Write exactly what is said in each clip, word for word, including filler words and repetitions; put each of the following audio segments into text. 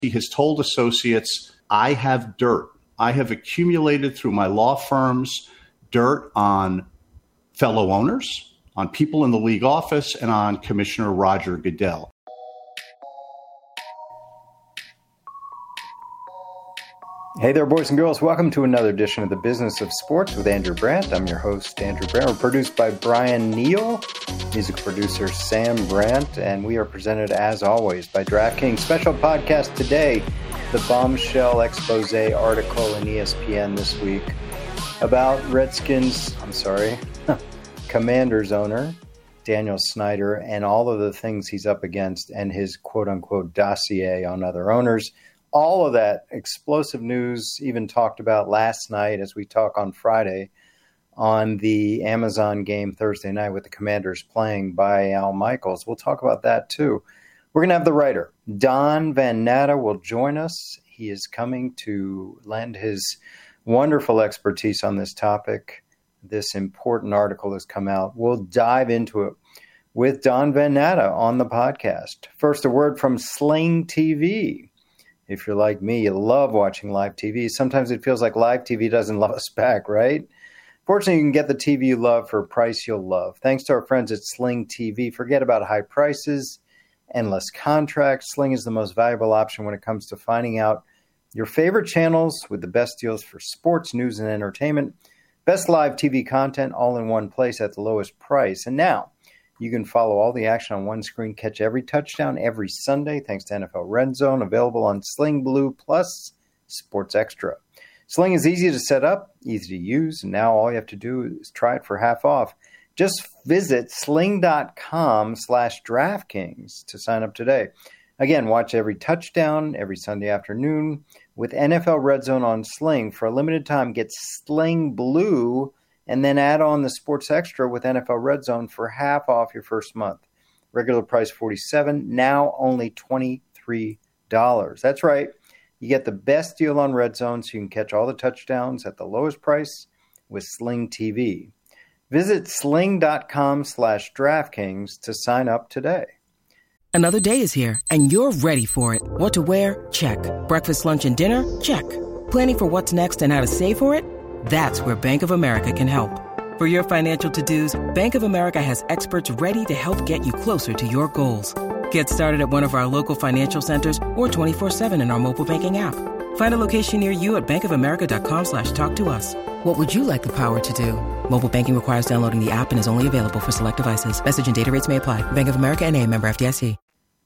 He has told associates, I have dirt. I have accumulated through my law firms dirt on fellow owners, on people in the league office, and on Commissioner Roger Goodell. Hey there, boys and girls. Welcome to another edition of the Business of Sports with Andrew Brandt. I'm your host, Andrew Brandt. We're produced by Brian Neal, music producer Sam Brandt, and we are presented, as always, by DraftKings. Special podcast today, the bombshell expose article in E S P N this week about Redskins, I'm sorry, Commanders owner Daniel Snyder and all of the things he's up against and his quote-unquote dossier on other owners. All of that explosive news even talked about last night as we talk on Friday on the Amazon game Thursday night with the Commanders playing by Al Michaels. We'll talk about that too. We're going to have the writer, Don Van Natta, will join us. He is coming to lend his wonderful expertise on this topic. This important article has come out. We'll dive into it with Don Van Natta on the podcast. First, a word from Sling T V. If you're like me, you love watching live T V. Sometimes it feels like live T V doesn't love us back, right? Fortunately, you can get the T V you love for a price you'll love. Thanks to our friends at Sling T V. Forget about high prices, endless contracts. Sling is the most valuable option when it comes to finding out your favorite channels with the best deals for sports, news, and entertainment. Best live T V content all in one place at the lowest price. And now you can follow all the action on one screen, catch every touchdown every Sunday, thanks to N F L Red Zone, available on Sling Blue Plus Sports Extra. Sling is easy to set up, easy to use, and now all you have to do is try it for half off. Just visit sling.com slash DraftKings to sign up today. Again, watch every touchdown every Sunday afternoon with N F L Red Zone on Sling. For a limited time, get Sling Blue and then add on the Sports Extra with N F L Red Zone for half off your first month. Regular price forty-seven dollars, now only twenty-three dollars. That's right. You get the best deal on Red Zone so you can catch all the touchdowns at the lowest price with Sling T V. Visit sling.com slash DraftKings to sign up today. Another day is here and you're ready for it. What to wear? Check. Breakfast, lunch, and dinner? Check. Planning for what's next and how to save for it? That's where Bank of America can help. For your financial to-dos, Bank of America has experts ready to help get you closer to your goals. Get started at one of our local financial centers or twenty-four seven in our mobile banking app. Find a location near you at bankofamerica.com slash talk to us. What would you like the power to do? Mobile banking requires downloading the app and is only available for select devices. Message and data rates may apply. Bank of America N A, member F D I C.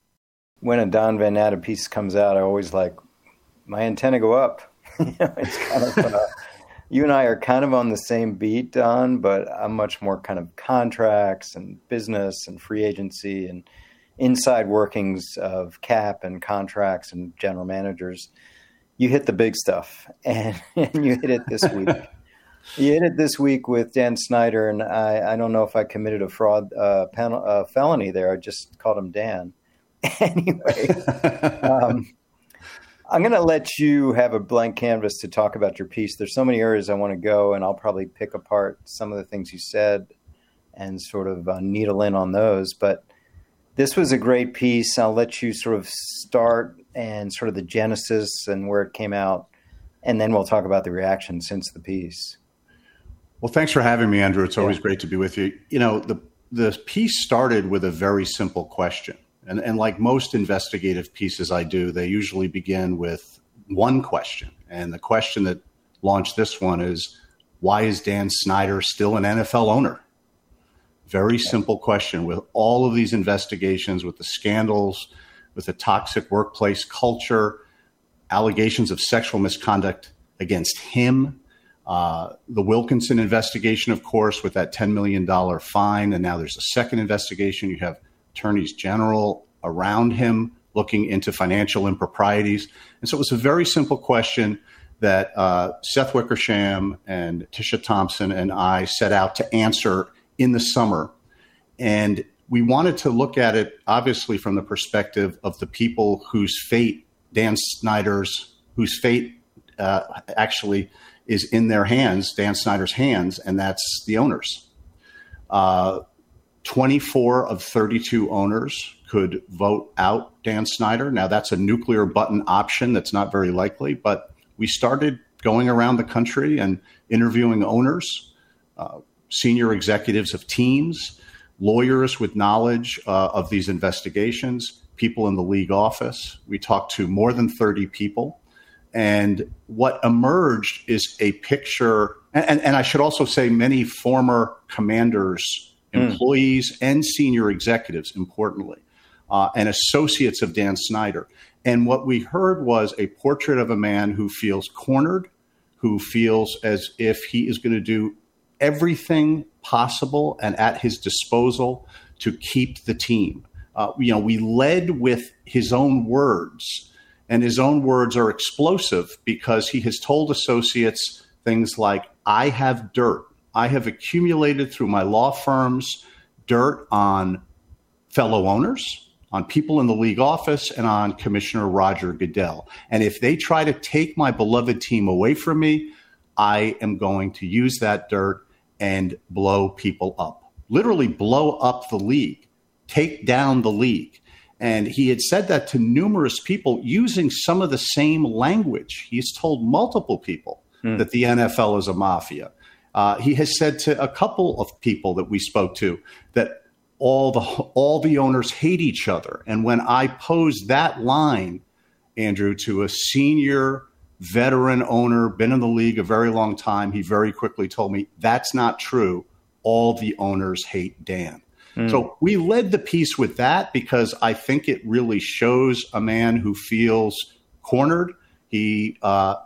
When a Don Van Natta piece comes out, I always like, my antenna go up. you know, it's kind of... Uh, You and I are kind of on the same beat, Don, but I'm much more kind of contracts and business and free agency and inside workings of cap and contracts and general managers. You hit the big stuff, and, and you hit it this week. You hit it this week with Dan Snyder, and I, I don't know if I committed a fraud uh, pen, uh, felony there. I just called him Dan. Anyway, um, I'm going to let you have a blank canvas to talk about your piece. There's so many areas I want to go, and I'll probably pick apart some of the things you said and sort of uh, needle in on those. But this was a great piece. I'll let you sort of start and sort of the genesis and where it came out, and then we'll talk about the reaction since the piece. Well, thanks for having me, Andrew. It's always yeah. great to be with you. You know, the the piece started with a very simple question. And, and like most investigative pieces I do, they usually begin with one question. And the question that launched this one is, why is Dan Snyder still an N F L owner? Very simple question. With all of these investigations, with the scandals, with the toxic workplace culture, allegations of sexual misconduct against him, uh, the Wilkinson investigation, of course, with that ten million dollars fine. And now there's a second investigation. You have attorneys general around him looking into financial improprieties. And so it was a very simple question that uh, Seth Wickersham and Tisha Thompson and I set out to answer in the summer. And we wanted to look at it, obviously, from the perspective of the people whose fate, Dan Snyder's, whose fate uh, actually is in their hands, Dan Snyder's hands, and that's the owners. Uh, twenty-four of thirty-two owners could vote out Dan Snyder. Now, that's a nuclear button option that's not very likely, but we started going around the country and interviewing owners, uh, senior executives of teams, lawyers with knowledge uh, of these investigations, people in the league office. We talked to more than thirty people. And what emerged is a picture, and, and I should also say many former commanders, employees, mm. and senior executives, importantly, uh, and associates of Dan Snyder. And what we heard was a portrait of a man who feels cornered, who feels as if he is going to do everything possible and at his disposal to keep the team. Uh, you know, we led with his own words, and his own words are explosive because he has told associates things like, I have dirt. I have accumulated through my law firms dirt on fellow owners, on people in the league office, and on Commissioner Roger Goodell. And if they try to take my beloved team away from me, I am going to use that dirt and blow people up, literally blow up the league, take down the league. And he had said that to numerous people using some of the same language. He's told multiple people mm. that the N F L is a mafia. Uh, he has said to a couple of people that we spoke to that all the all the owners hate each other. And when I posed that line, Andrew, to a senior veteran owner, been in the league a very long time, he very quickly told me, that's not true. All the owners hate Dan. Mm. So we led the piece with that because I think it really shows a man who feels cornered. He, uh,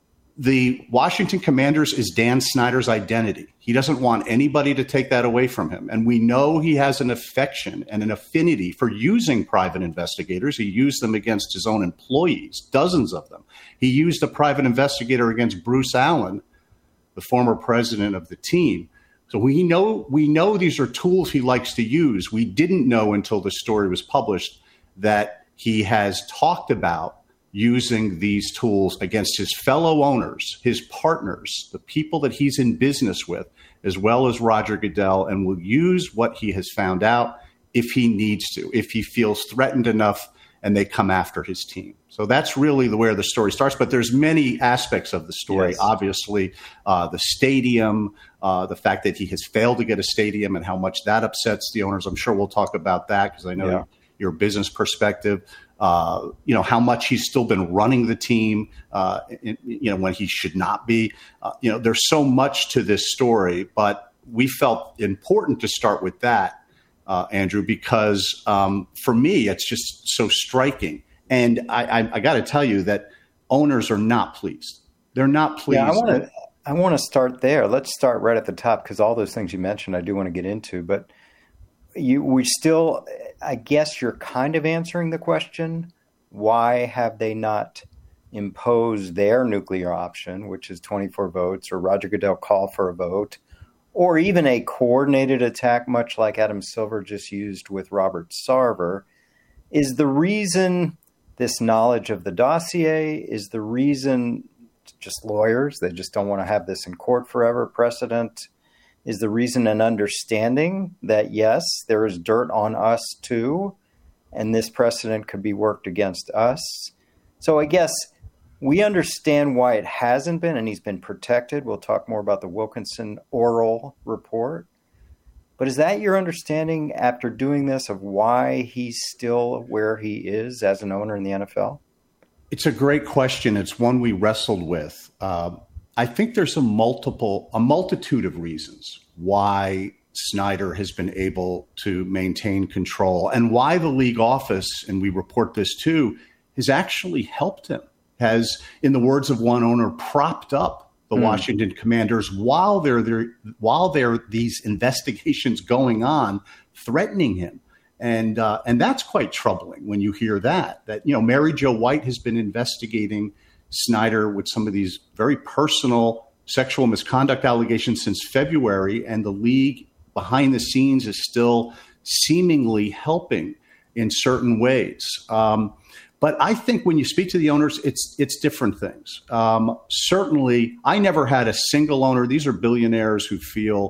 the Washington Commanders is Dan Snyder's identity. He doesn't want anybody to take that away from him. And we know he has an affection and an affinity for using private investigators. He used them against his own employees, dozens of them. He used a private investigator against Bruce Allen, the former president of the team. So we know we know these are tools he likes to use. We didn't know until the story was published that he has talked about using these tools against his fellow owners, his partners, the people that he's in business with, as well as Roger Goodell, and will use what he has found out if he needs to, if he feels threatened enough and they come after his team. So that's really the, where the story starts. But there's many aspects of the story. Yes. Obviously, uh, the stadium, uh, the fact that he has failed to get a stadium and how much that upsets the owners. I'm sure we'll talk about that because I know yeah. your business perspective. Uh, you know, how much he's still been running the team, uh, in, you know, when he should not be. Uh, you know, there's so much to this story, but we felt important to start with that, uh, Andrew, because um, for me, it's just so striking. And I, I, I got to tell you that owners are not pleased. They're not pleased. Yeah, I want to I want to start there. Let's start right at the top because all those things you mentioned, I do want to get into, but You, we still, I guess you're kind of answering the question, why have they not imposed their nuclear option, which is twenty-four votes, or Roger Goodell call for a vote, or even a coordinated attack, much like Adam Silver just used with Robert Sarver? Is the reason this knowledge of the dossier? Is the reason just lawyers? They just don't want to have this in court forever, precedent? Is the reason an understanding that, yes, there is dirt on us too, and this precedent could be worked against us? So I guess we understand why it hasn't been, and he's been protected. We'll talk more about the Wilkinson oral report. But is that your understanding after doing this of why he's still where he is as an owner in the N F L? It's a great question. It's one we wrestled with. Uh, I think there's a multiple, a multitude of reasons why Snyder has been able to maintain control and why the league office, and we report this too, has actually helped him, has, in the words of one owner, propped up the mm. Washington Commanders while there, there, while there are these investigations going on, threatening him. And uh, and that's quite troubling when you hear that, that, you know, Mary Jo White has been investigating Snyder with some of these very personal sexual misconduct allegations since February, and the league behind the scenes is still seemingly helping in certain ways. Um, but I think when you speak to the owners, it's it's different things. Um, certainly, I never had a single owner. These are billionaires who feel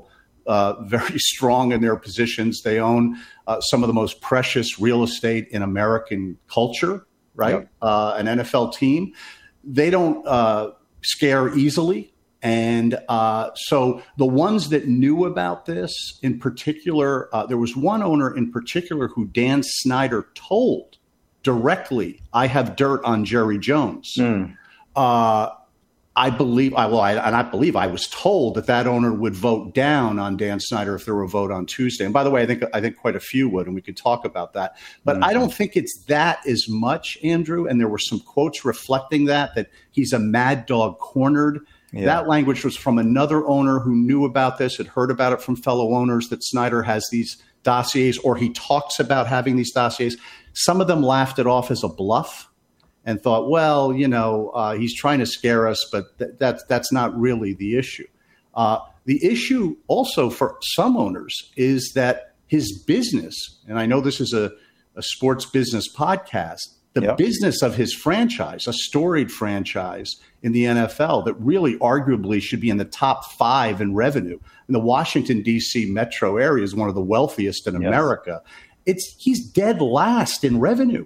uh, very strong in their positions. They own uh, some of the most precious real estate in American culture, right? Yep. Uh, an N F L team. They don't uh, scare easily. And uh, so the ones that knew about this in particular, uh, there was one owner in particular who Dan Snyder told directly, I have dirt on Jerry Jones. Mm. Uh, I believe, I well, I, and I believe I was told that that owner would vote down on Dan Snyder if there were a vote on Tuesday. And by the way, I think I think quite a few would, and we could talk about that. But mm-hmm. I don't think it's that as much, Andrew. And there were some quotes reflecting that, that he's a mad dog cornered. Yeah. That language was from another owner who knew about this, had heard about it from fellow owners, that Snyder has these dossiers, or he talks about having these dossiers. Some of them laughed it off as a bluff and thought, well, you know, uh, he's trying to scare us, but th- that's, that's not really the issue. Uh, the issue also for some owners is that his business, and I know this is a, a sports business podcast, the yep. business of his franchise, a storied franchise in the N F L that really arguably should be in the top five in revenue. And the Washington, D C metro area is one of the wealthiest in yes. America. It's he's dead last in revenue.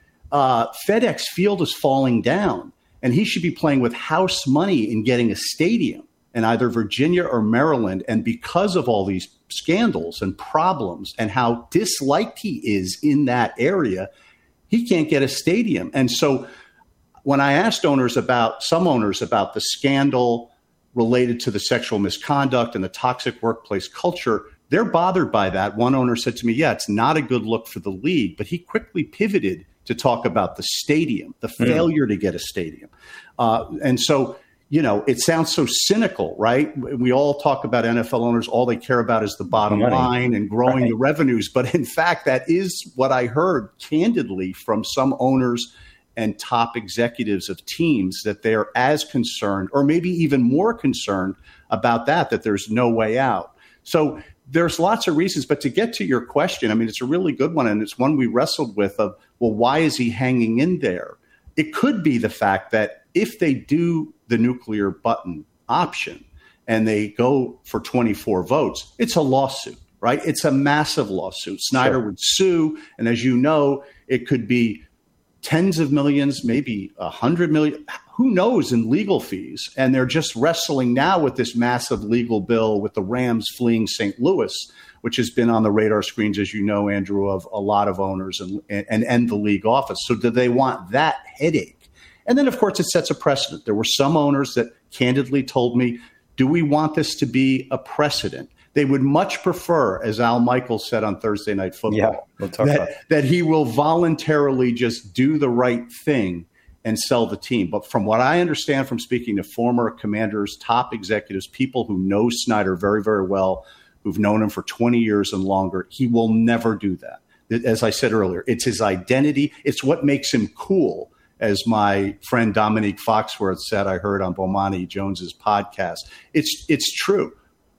Uh, FedEx Field is falling down, and he should be playing with house money in getting a stadium in either Virginia or Maryland. And because of all these scandals and problems and how disliked he is in that area, he can't get a stadium. And so when I asked owners about, some owners about the scandal related to the sexual misconduct and the toxic workplace culture, they're bothered by that. One owner said to me, yeah, it's not a good look for the league, but he quickly pivoted to talk about the stadium, the failure mm. to get a stadium. Uh, and so, you know, it sounds so cynical, right? We all talk about N F L owners. All they care about is the bottom Money. line and growing right. the revenues. But in fact, that is what I heard candidly from some owners and top executives of teams, that they're as concerned, or maybe even more concerned about that, that there's no way out. So there's lots of reasons. But to get to your question, I mean, it's a really good one. And it's one we wrestled with of, well, why is he hanging in there? It could be the fact that if they do the nuclear button option and they go for twenty-four votes, it's a lawsuit, right? It's a massive lawsuit. Snyder sure. would sue. And as you know, it could be tens of millions, maybe a hundred million, who knows, in legal fees. And they're just wrestling now with this massive legal bill with the Rams fleeing Saint Louis, which has been on the radar screens, as you know, Andrew, of a lot of owners and, and, and the league office. So do they want that headache? And then, of course, it sets a precedent. There were some owners that candidly told me, do we want this to be a precedent? They would much prefer, as Al Michaels said on Thursday Night Football, yeah, we'll talk that, about that he will voluntarily just do the right thing and sell the team. But from what I understand from speaking to former Commanders, top executives, people who know Snyder very, very well, who've known him for twenty years and longer, he will never do that. As I said earlier, it's his identity. It's what makes him cool. As my friend Dominique Foxworth said, I heard on Bomani Jones's podcast, it's it's true.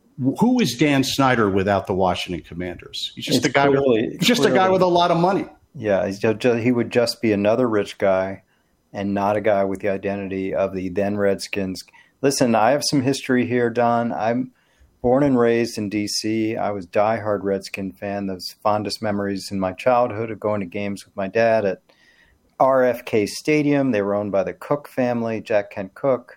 Who is Dan Snyder without the Washington Commanders? He's just it's a guy. Clearly, with, just clearly, a guy with a lot of money. Yeah, he's just, he would just be another rich guy, and not a guy with the identity of the then Redskins. Listen, I have some history here, Don. I'm born and raised in D C. I was a diehard Redskin fan. Those fondest memories in my childhood of going to games with my dad at R F K Stadium. They were owned by the Cook family, Jack Kent Cook.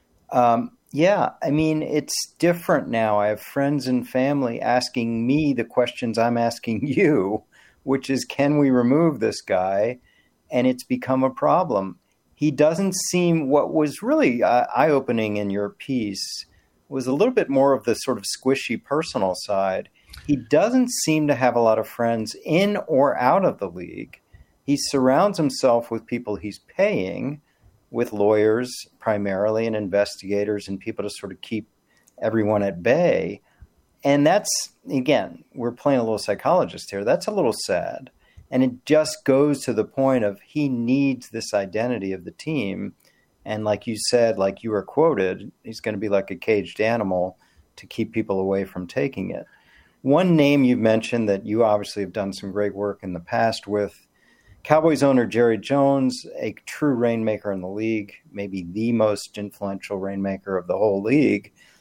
Um, yeah, I mean, it's different now. I have friends and family asking me the questions I'm asking you, which is, can we remove this guy? And it's become a problem. He doesn't seem, what was really uh, eye-opening in your piece was a little bit more of the sort of squishy personal side. He doesn't seem to have a lot of friends in or out of the league. He surrounds himself with people he's paying, with lawyers primarily and investigators and people to sort of keep everyone at bay. And that's, again, we're playing a little psychologist here. That's a little sad. And it just goes to the point of he needs this identity of the team. And like you said, like you were quoted, he's going to be like a caged animal to keep people away from taking it. One name you mentioned that you obviously have done some great work in the past with, Cowboys owner Jerry Jones, a true rainmaker in the league, maybe the most influential rainmaker of the whole league.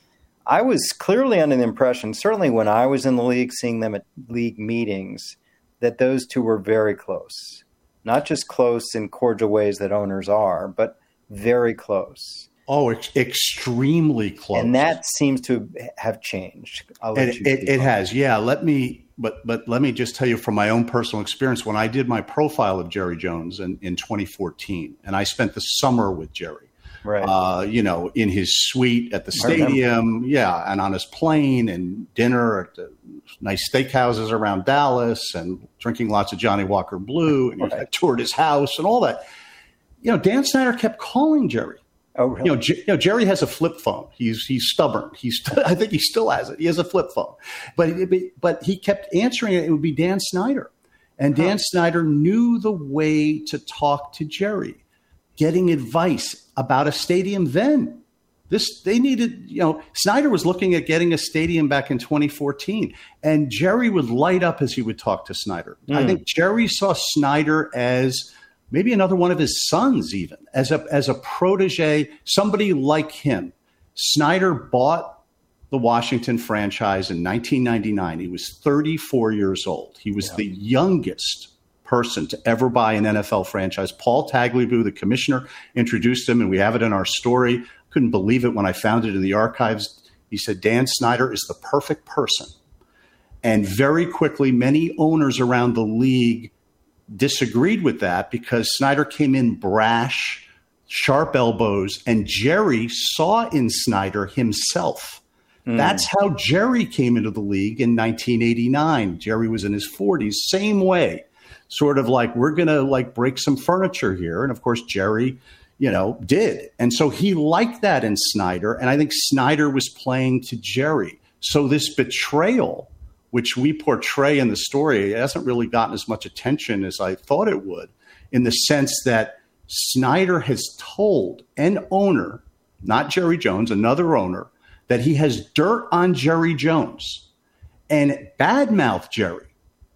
I was clearly under the impression, certainly when I was in the league, seeing them at league meetings, that those two were very close. Not just close in cordial ways that owners are, but very close. Oh, ex- extremely close. And that seems to have changed. I'll let It, you it, it has, yeah. Let me, but but let me just tell you from my own personal experience. When I did my profile of Jerry Jones in, in twenty fourteen, and I spent the summer with Jerry, right? Uh, you know, in his suite at the stadium, yeah, and on his plane, and dinner at the nice steakhouses around Dallas, and drinking lots of Johnny Walker Blue, and right. I toured his house and all that. You know, Dan Snyder kept calling Jerry. Oh, really? You know, J- you know, Jerry has a flip phone. He's he's stubborn. He's I think he still has it. He has a flip phone, but it, but he kept answering it. It would be Dan Snyder, and Dan huh. Snyder knew the way to talk to Jerry, getting advice about a stadium. Then this they needed. You know, Snyder was looking at getting a stadium back in twenty fourteen, and Jerry would light up as he would talk to Snyder. Mm. I think Jerry saw Snyder as maybe another one of his sons, even as a as a protege, somebody like him. Snyder bought the Washington franchise in nineteen ninety-nine. He was thirty-four years old. He was yeah. the youngest person to ever buy an N F L franchise. Paul Tagliabue, the commissioner, introduced him, and we have it in our story. Couldn't believe it when I found it in the archives. He said, Dan Snyder is the perfect person. And very quickly, many owners around the league disagreed with that because Snyder came in brash, sharp elbows, and Jerry saw in Snyder himself. Mm. That's how Jerry came into the league in nineteen eighty-nine. Jerry was in his forties, same way, sort of like, we're going to like break some furniture here. And of course, Jerry, you know, did. And so he liked that in Snyder. And I think Snyder was playing to Jerry. So this betrayal, which we portray in the story, it hasn't really gotten as much attention as I thought it would, in the sense that Snyder has told an owner, not Jerry Jones, another owner, that he has dirt on Jerry Jones and badmouthed Jerry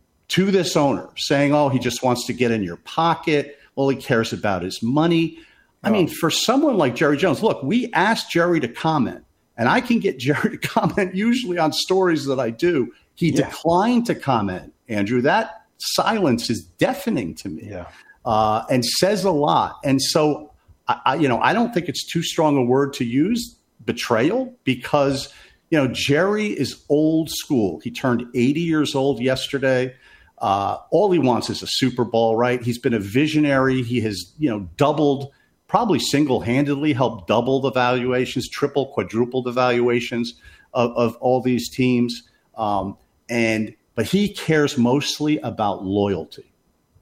to this owner, saying, oh, he just wants to get in your pocket. All he cares about is money. I oh. mean, for someone like Jerry Jones, look, we asked Jerry to comment, and I can get Jerry to comment usually on stories that I do. He yeah. declined to comment, Andrew. That silence is deafening to me, yeah. uh, and says a lot. And so, I, I, you know, I don't think it's too strong a word to use, betrayal, because, you know, Jerry is old school. He turned eighty years old yesterday. Uh, all he wants is a Super Bowl, right? He's been a visionary. He has, you know, doubled, probably single-handedly helped double the valuations, triple, quadruple the valuations of, of all these teams. Um, And but he cares mostly about loyalty,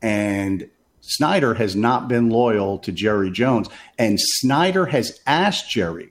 and Snyder has not been loyal to Jerry Jones. And Snyder has asked Jerry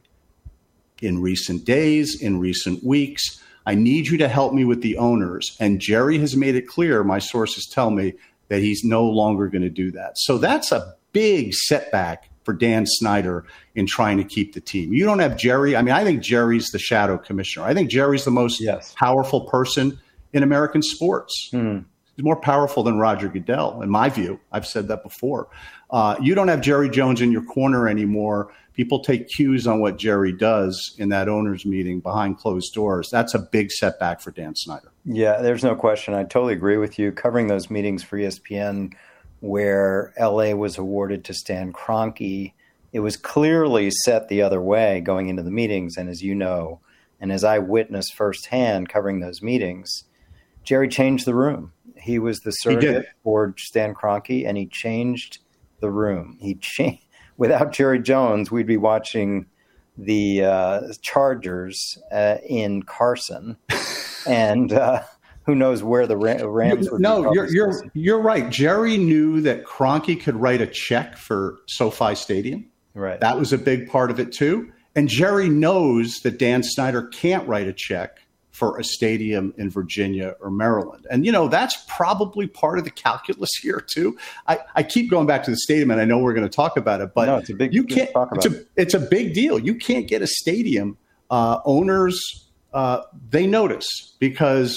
in recent days, in recent weeks, I need you to help me with the owners. And Jerry has made it clear, my sources tell me, that he's no longer going to do that. So that's a big setback for Dan Snyder in trying to keep the team. You don't have Jerry. I mean, I think Jerry's the shadow commissioner. I think Jerry's the most yes. powerful person in American sports. Mm. He's more powerful than Roger Goodell, in my view. I've said that before. Uh, you don't have Jerry Jones in your corner anymore. People take cues on what Jerry does in that owners meeting behind closed doors. That's a big setback for Dan Snyder. Yeah, there's no question. I totally agree with you. Covering those meetings for E S P N where L A was awarded to Stan Kroenke, it was clearly set the other way going into the meetings. And as you know, and as I witnessed firsthand covering those meetings, Jerry changed the room. He was the surrogate for Stan Kroenke, and he changed the room. He changed. Without Jerry Jones, we'd be watching the uh, Chargers uh, in Carson, and uh, who knows where the Rams would no, be. No, you're you're you're right. Jerry knew that Kroenke could write a check for SoFi Stadium. Right. That was a big part of it too. And Jerry knows that Dan Snyder can't write a check for a stadium in Virginia or Maryland. And, you know, that's probably part of the calculus here, too. I, I keep going back to the stadium, and I know we're going to talk about it, but no, it's a big, you can't, talk about it's, a, it. it's a big deal. You can't get a stadium. Uh, owners, uh, they notice because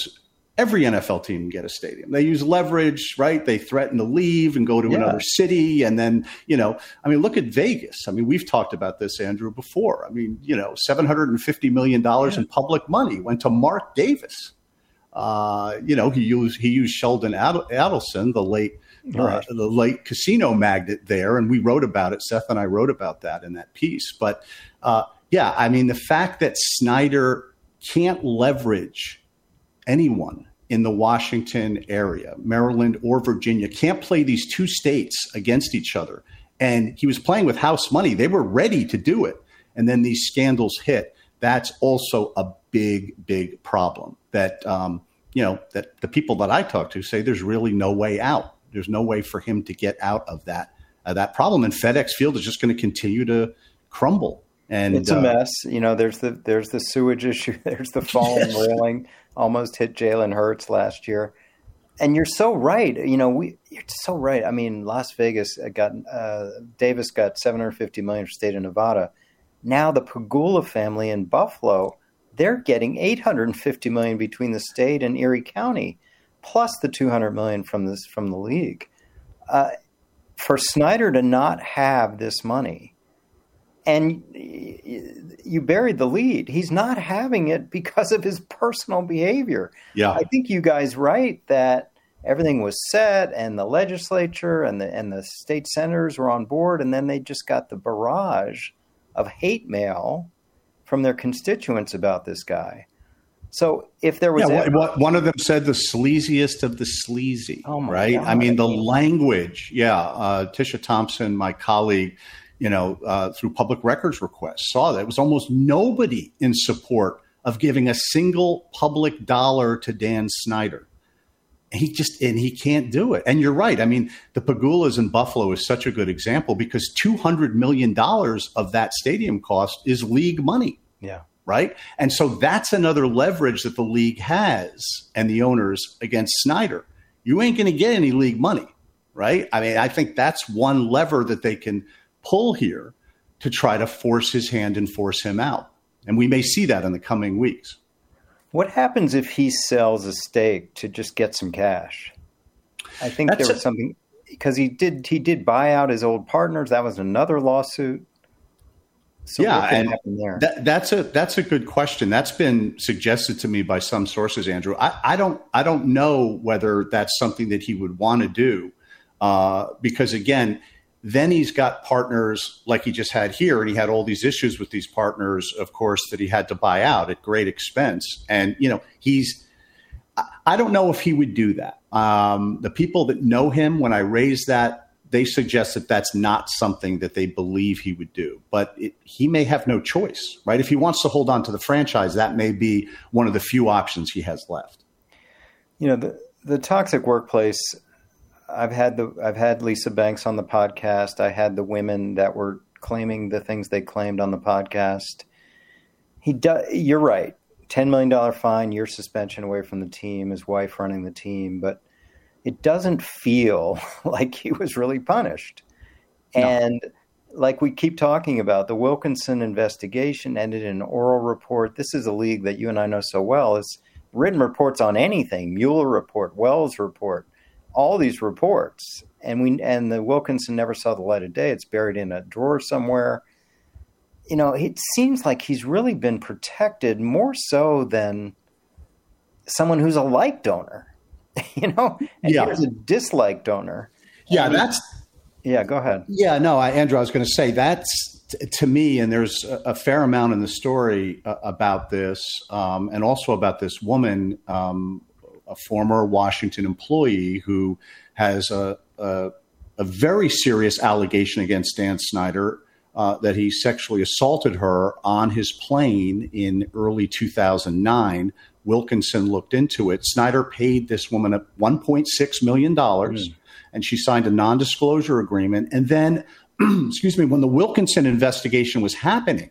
Every N F L team can get a stadium. They use leverage, right? They threaten to leave and go to yeah. another city. And then, you know, I mean, look at Vegas. I mean, we've talked about this, Andrew, before. I mean, you know, seven hundred fifty million dollars yeah. in public money went to Mark Davis. Uh, you know, he used he used Sheldon Adelson, the late right. uh, the late casino magnate there, and we wrote about it. Seth and I wrote about that in that piece. But uh, yeah, I mean, the fact that Snyder can't leverage anyone in the Washington area, Maryland or Virginia, can't play these two states against each other. And he was playing with house money. They were ready to do it. And then these scandals hit. That's also a big, big problem that, um, you know, that the people that I talk to say there's really no way out. There's no way for him to get out of that, uh, that problem. And FedEx Field is just going to continue to crumble. And it's a uh, mess. You know, there's the there's the sewage issue. There's the fallen yes. railing. Almost hit Jalen Hurts last year. And you're so right. You know, we you're so right. I mean, Las Vegas got uh, Davis got seven hundred fifty million dollars for the state of Nevada. Now the Pegula family in Buffalo, they're getting eight hundred fifty million dollars between the state and Erie County, plus the two hundred million dollars from this from the league. Uh, for Snyder to not have this money, and you buried the lead. He's not having it because of his personal behavior. Yeah. I think you guys right that everything was set and the legislature and the and the state senators were on board, and then they just got the barrage of hate mail from their constituents about this guy. So if there was yeah, ever- what, one of them said the sleaziest of the sleazy, oh my right? God. I mean, the language. Yeah. Uh, Tisha Thompson, my colleague, you know, uh, through public records requests, saw that it was almost nobody in support of giving a single public dollar to Dan Snyder. He just, and he can't do it. And you're right. I mean, the Pegulas in Buffalo is such a good example because two hundred million dollars of that stadium cost is league money. Yeah. Right. And so that's another leverage that the league has and the owners against Snyder. You ain't going to get any league money. Right. I mean, I think that's one lever that they can pull here to try to force his hand and force him out. And we may see that in the coming weeks. What happens if he sells a stake to just get some cash? I think That's there was a, something because he did he did buy out his old partners. That was another lawsuit. So yeah, what could and happen there? That, that's a that's a good question. That's been suggested to me by some sources, Andrew. I, I don't I don't know whether that's something that he would want to do uh, because again. Then he's got partners like he just had here, and he had all these issues with these partners, of course, that he had to buy out at great expense. And, you know, he's – I don't know if he would do that. Um, the people that know him, when I raised that, they suggest that that's not something that they believe he would do. But it, he may have no choice, right? If he wants to hold on to the franchise, that may be one of the few options he has left. You know, the, the toxic workplace – I've had the I've had Lisa Banks on the podcast. I had the women that were claiming the things they claimed on the podcast. He does. You're right. ten million dollars fine, year suspension away from the team. His wife running the team, but it doesn't feel like he was really punished. No. And like we keep talking about, the Wilkinson investigation ended in an oral report. This is a league that you and I know so well. It's written reports on anything. Mueller report, Wells report. All these reports, and we and the Wilkinson never saw the light of day. It's buried in a drawer somewhere. You know, it seems like he's really been protected more so than someone who's a like donor. You know, and yeah. here's a dislike donor. Yeah, and that's. Yeah, go ahead. Yeah, no, I, Andrew, I was going to say that's t- to me, and there's a, a fair amount in the story uh, about this, um, and also about this woman. Um, a former Washington employee who has a, a, a very serious allegation against Dan Snyder uh, that he sexually assaulted her on his plane in early two thousand nine. Wilkinson looked into it. Snyder paid this woman one point six million dollars, mm. and she signed a non-disclosure agreement. And then, excuse me, when the Wilkinson investigation was happening,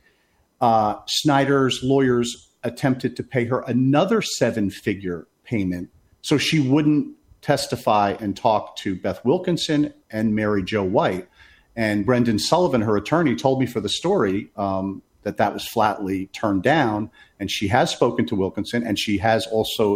uh, Snyder's lawyers attempted to pay her another seven-figure payment so she wouldn't testify and talk to Beth Wilkinson and Mary Jo White. And Brendan Sullivan, her attorney, told me for the story um, that that was flatly turned down. And she has spoken to Wilkinson, and she has also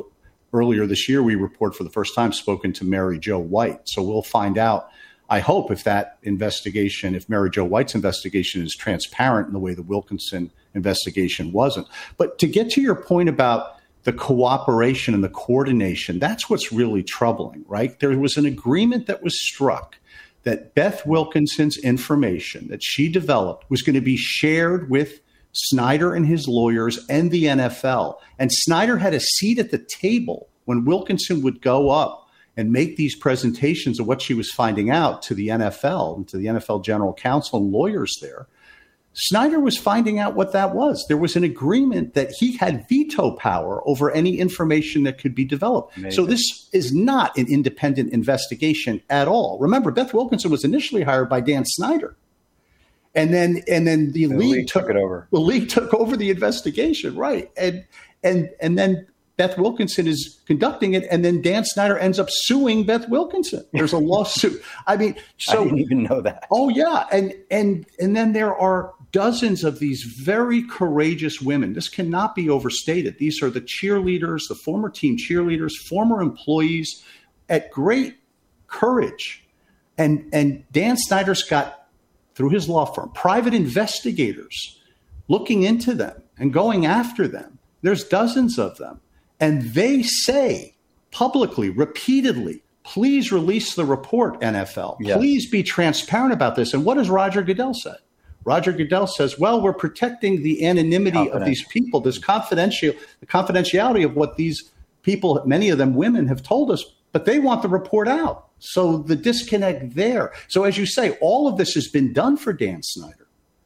earlier this year, we report for the first time spoken to Mary Jo White. So we'll find out, I hope, if that investigation, if Mary Jo White's investigation is transparent in the way the Wilkinson investigation wasn't. But to get to your point about the cooperation and the coordination, that's what's really troubling, right? There was an agreement that was struck that Beth Wilkinson's information that she developed was going to be shared with Snyder and his lawyers and the N F L. And Snyder had a seat at the table when Wilkinson would go up and make these presentations of what she was finding out to the N F L and to the N F L general counsel and lawyers there. Snyder was finding out what that was. There was an agreement that he had veto power over any information that could be developed. Amazing. So this is not an independent investigation at all. Remember, Beth Wilkinson was initially hired by Dan Snyder. And then and then the, the league, league took, took it over. The league took over the investigation, right? And and and then Beth Wilkinson is conducting it, and then Dan Snyder ends up suing Beth Wilkinson. There's a lawsuit. I mean, so I didn't even know that. Oh yeah, and and and then there are dozens of these very courageous women. This cannot be overstated. These are the cheerleaders, the former team cheerleaders, former employees at great courage. And and Dan Snyder's got, through his law firm, private investigators looking into them and going after them. There's dozens of them. And they say publicly, repeatedly, please release the report, N F L. Yes. Please be transparent about this. And what does Roger Goodell say? Roger Goodell says, well, we're protecting the anonymity of these people, this confidential, the confidentiality of what these people, many of them women, have told us, but they want the report out. So the disconnect there. So as you say, all of this has been done for Dan Snyder.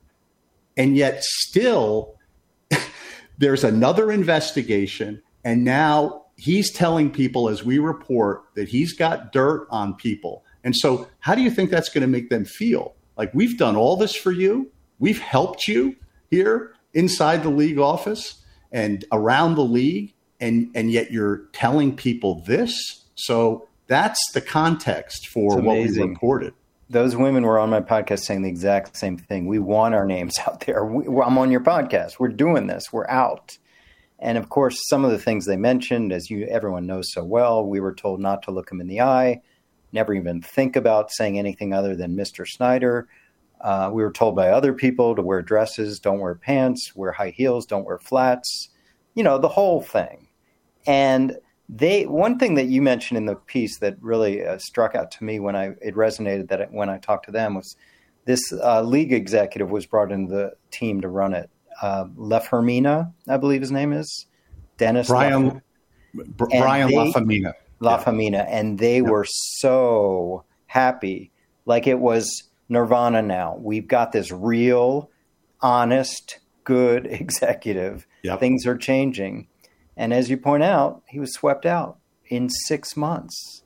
And yet still there's another investigation. And now he's telling people, as we report, that he's got dirt on people. And so how do you think that's going to make them feel? Like, we've done all this for you. We've helped you here inside the league office and around the league. And, and yet you're telling people this. So that's the context for what we reported. Those women were on my podcast saying the exact same thing. We want our names out there. We, I'm on your podcast. We're doing this. We're out. And of course, some of the things they mentioned, as you everyone knows so well, we were told not to look him in the eye, never even think about saying anything other than Mister Snyder. Uh, we were told by other people to wear dresses, don't wear pants, wear high heels, don't wear flats, you know, the whole thing. And they, one thing that you mentioned in the piece that really uh, struck out to me when I, it resonated that it, when I talked to them was this uh, league executive was brought into the team to run it. Uh, LaFemina, I believe his name is Dennis. Brian, Br- Brian they, LaFemina. LaFemina. Yeah. And they yeah. were so happy. Like it was Nirvana now. We've got this real, honest, good executive. Yep. Things are changing. And as you point out, he was swept out in six months.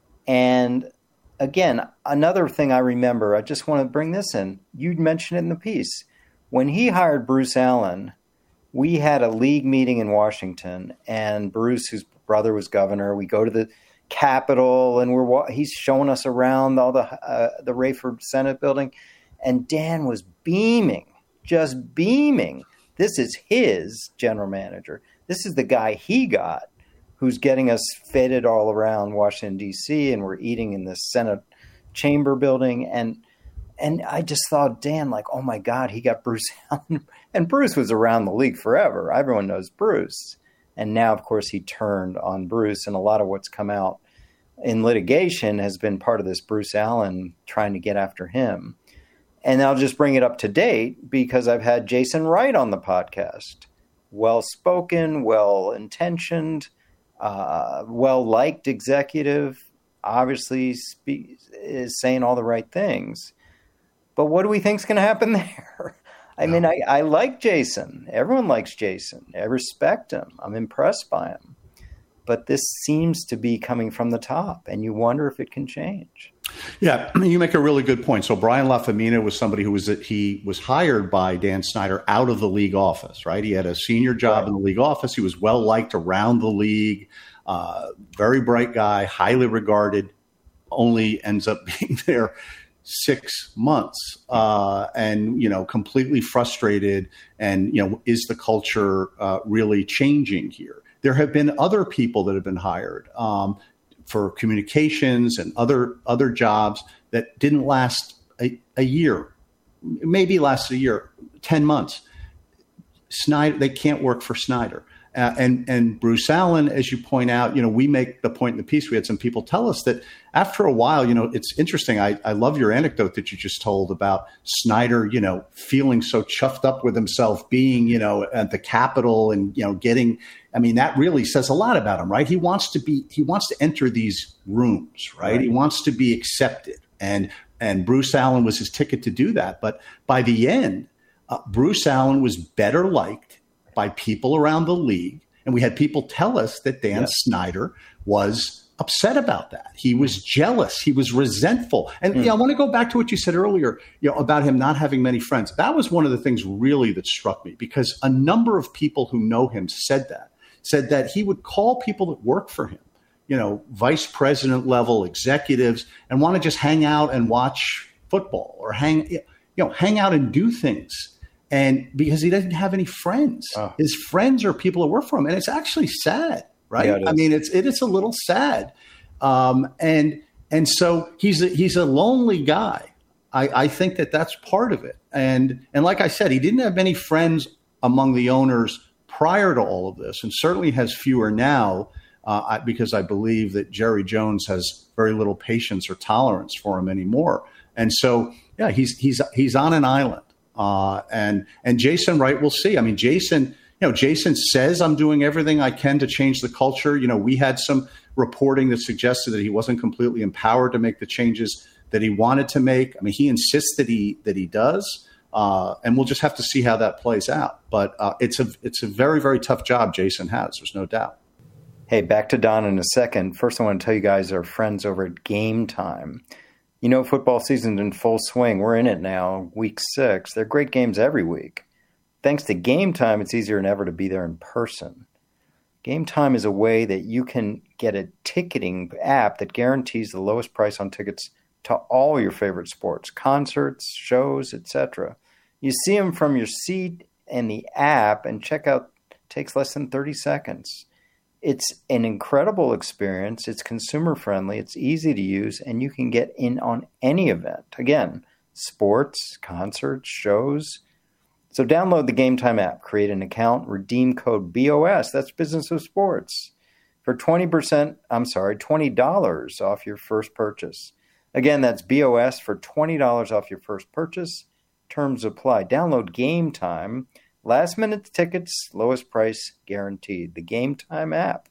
And again, another thing I remember, I just want to bring this in. You mentioned it in the piece. When he hired Bruce Allen, we had a league meeting in Washington, and Bruce, whose brother was governor, we go to the Capitol, and we're he's showing us around all the uh, the Rayford Senate building, and Dan was beaming, just beaming. This is his general manager. This is the guy he got, who's getting us fitted all around Washington, D C, and we're eating in the Senate chamber building, and and I just thought, Dan, like, oh my God, he got Bruce Allen, and Bruce was around the league forever. Everyone knows Bruce. And now, of course, he turned on Bruce, and a lot of what's come out in litigation has been part of this Bruce Allen trying to get after him. And I'll just bring it up to date because I've had Jason Wright on the podcast. Well-spoken, well-intentioned, uh, well-liked executive, obviously spe- is saying all the right things. But what do we think is going to happen there? I mean, I, I like Jason. Everyone likes Jason. I respect him. I'm impressed by him. But this seems to be coming from the top, and you wonder if it can change. Yeah, you make a really good point. So Brian LaFemina was somebody who was he was hired by Dan Snyder out of the league office, right? He had a senior job right. in the league office. He was well liked around the league, uh, very bright guy, highly regarded. Only ends up being there six months uh, and, you know, completely frustrated. And, you know, is the culture uh, really changing here? there have been other people that have been hired um, for communications and other other jobs that didn't last a, a year, maybe lasted a year, ten months. Snyder, they can't work for Snyder. Uh, and and Bruce Allen, as you point out, you know, we make the point in the piece. We had some people tell us that after a while, you know, it's interesting. I, I love your anecdote that you just told about Snyder, you know, feeling so chuffed up with himself, being, you know, at the Capitol and, you know, getting. I mean, that really says a lot about him, right? He wants to be. He wants to enter these rooms, right? right. He wants to be accepted, and and Bruce Allen was his ticket to do that. But by the end, uh, Bruce Allen was better liked by people around the league. And we had people tell us that Dan yes. Snyder was upset about that. He was jealous. He was resentful. And mm. yeah, I want to go back to what you said earlier, you know, about him not having many friends. That was one of the things really that struck me, because a number of people who know him said that, said that he would call people that work for him, you know, vice president level executives, and want to just hang out and watch football or hang, you know, hang out and do things. And because he doesn't have any friends, oh. his friends are people that work for him. And it's actually sad, right? Yeah, I mean, it's, it is a little sad. Um, and, and so he's a, he's a lonely guy. I, I think that that's part of it. And, and like I said, he didn't have many friends among the owners prior to all of this, and certainly has fewer now, uh, because I believe that Jerry Jones has very little patience or tolerance for him anymore. And so, yeah, he's, he's, he's on an island. Uh, and and Jason Wright, we'll see. I mean, Jason, you know, Jason says, I'm doing everything I can to change the culture. You know, we had some reporting that suggested that he wasn't completely empowered to make the changes that he wanted to make. I mean, he insists that he that he does, uh, and we'll just have to see how that plays out. But uh, it's a it's a very, very tough job Jason has. There's no doubt. Hey, back to Don in a second. First, I want to tell you guys our friends over at Game Time. You know, football season's in full swing. We're in it now, week six. There are great games every week. Thanks to Game Time, it's easier than ever to be there in person. Game Time is a way that you can get a ticketing app that guarantees the lowest price on tickets to all your favorite sports, concerts, shows, et cetera. You see them from your seat in the app, and checkout takes less than thirty seconds. It's an incredible experience. It's consumer friendly. It's easy to use, and you can get in on any event. Again, sports, concerts, shows. So download the Game Time app, create an account, redeem code B O S. That's Business of Sports for twenty percent. I'm sorry, twenty dollars off your first purchase. Again, that's B O S for twenty dollars off your first purchase. Terms apply. Download Game Time. Last minute tickets, lowest price guaranteed. The Game Time app.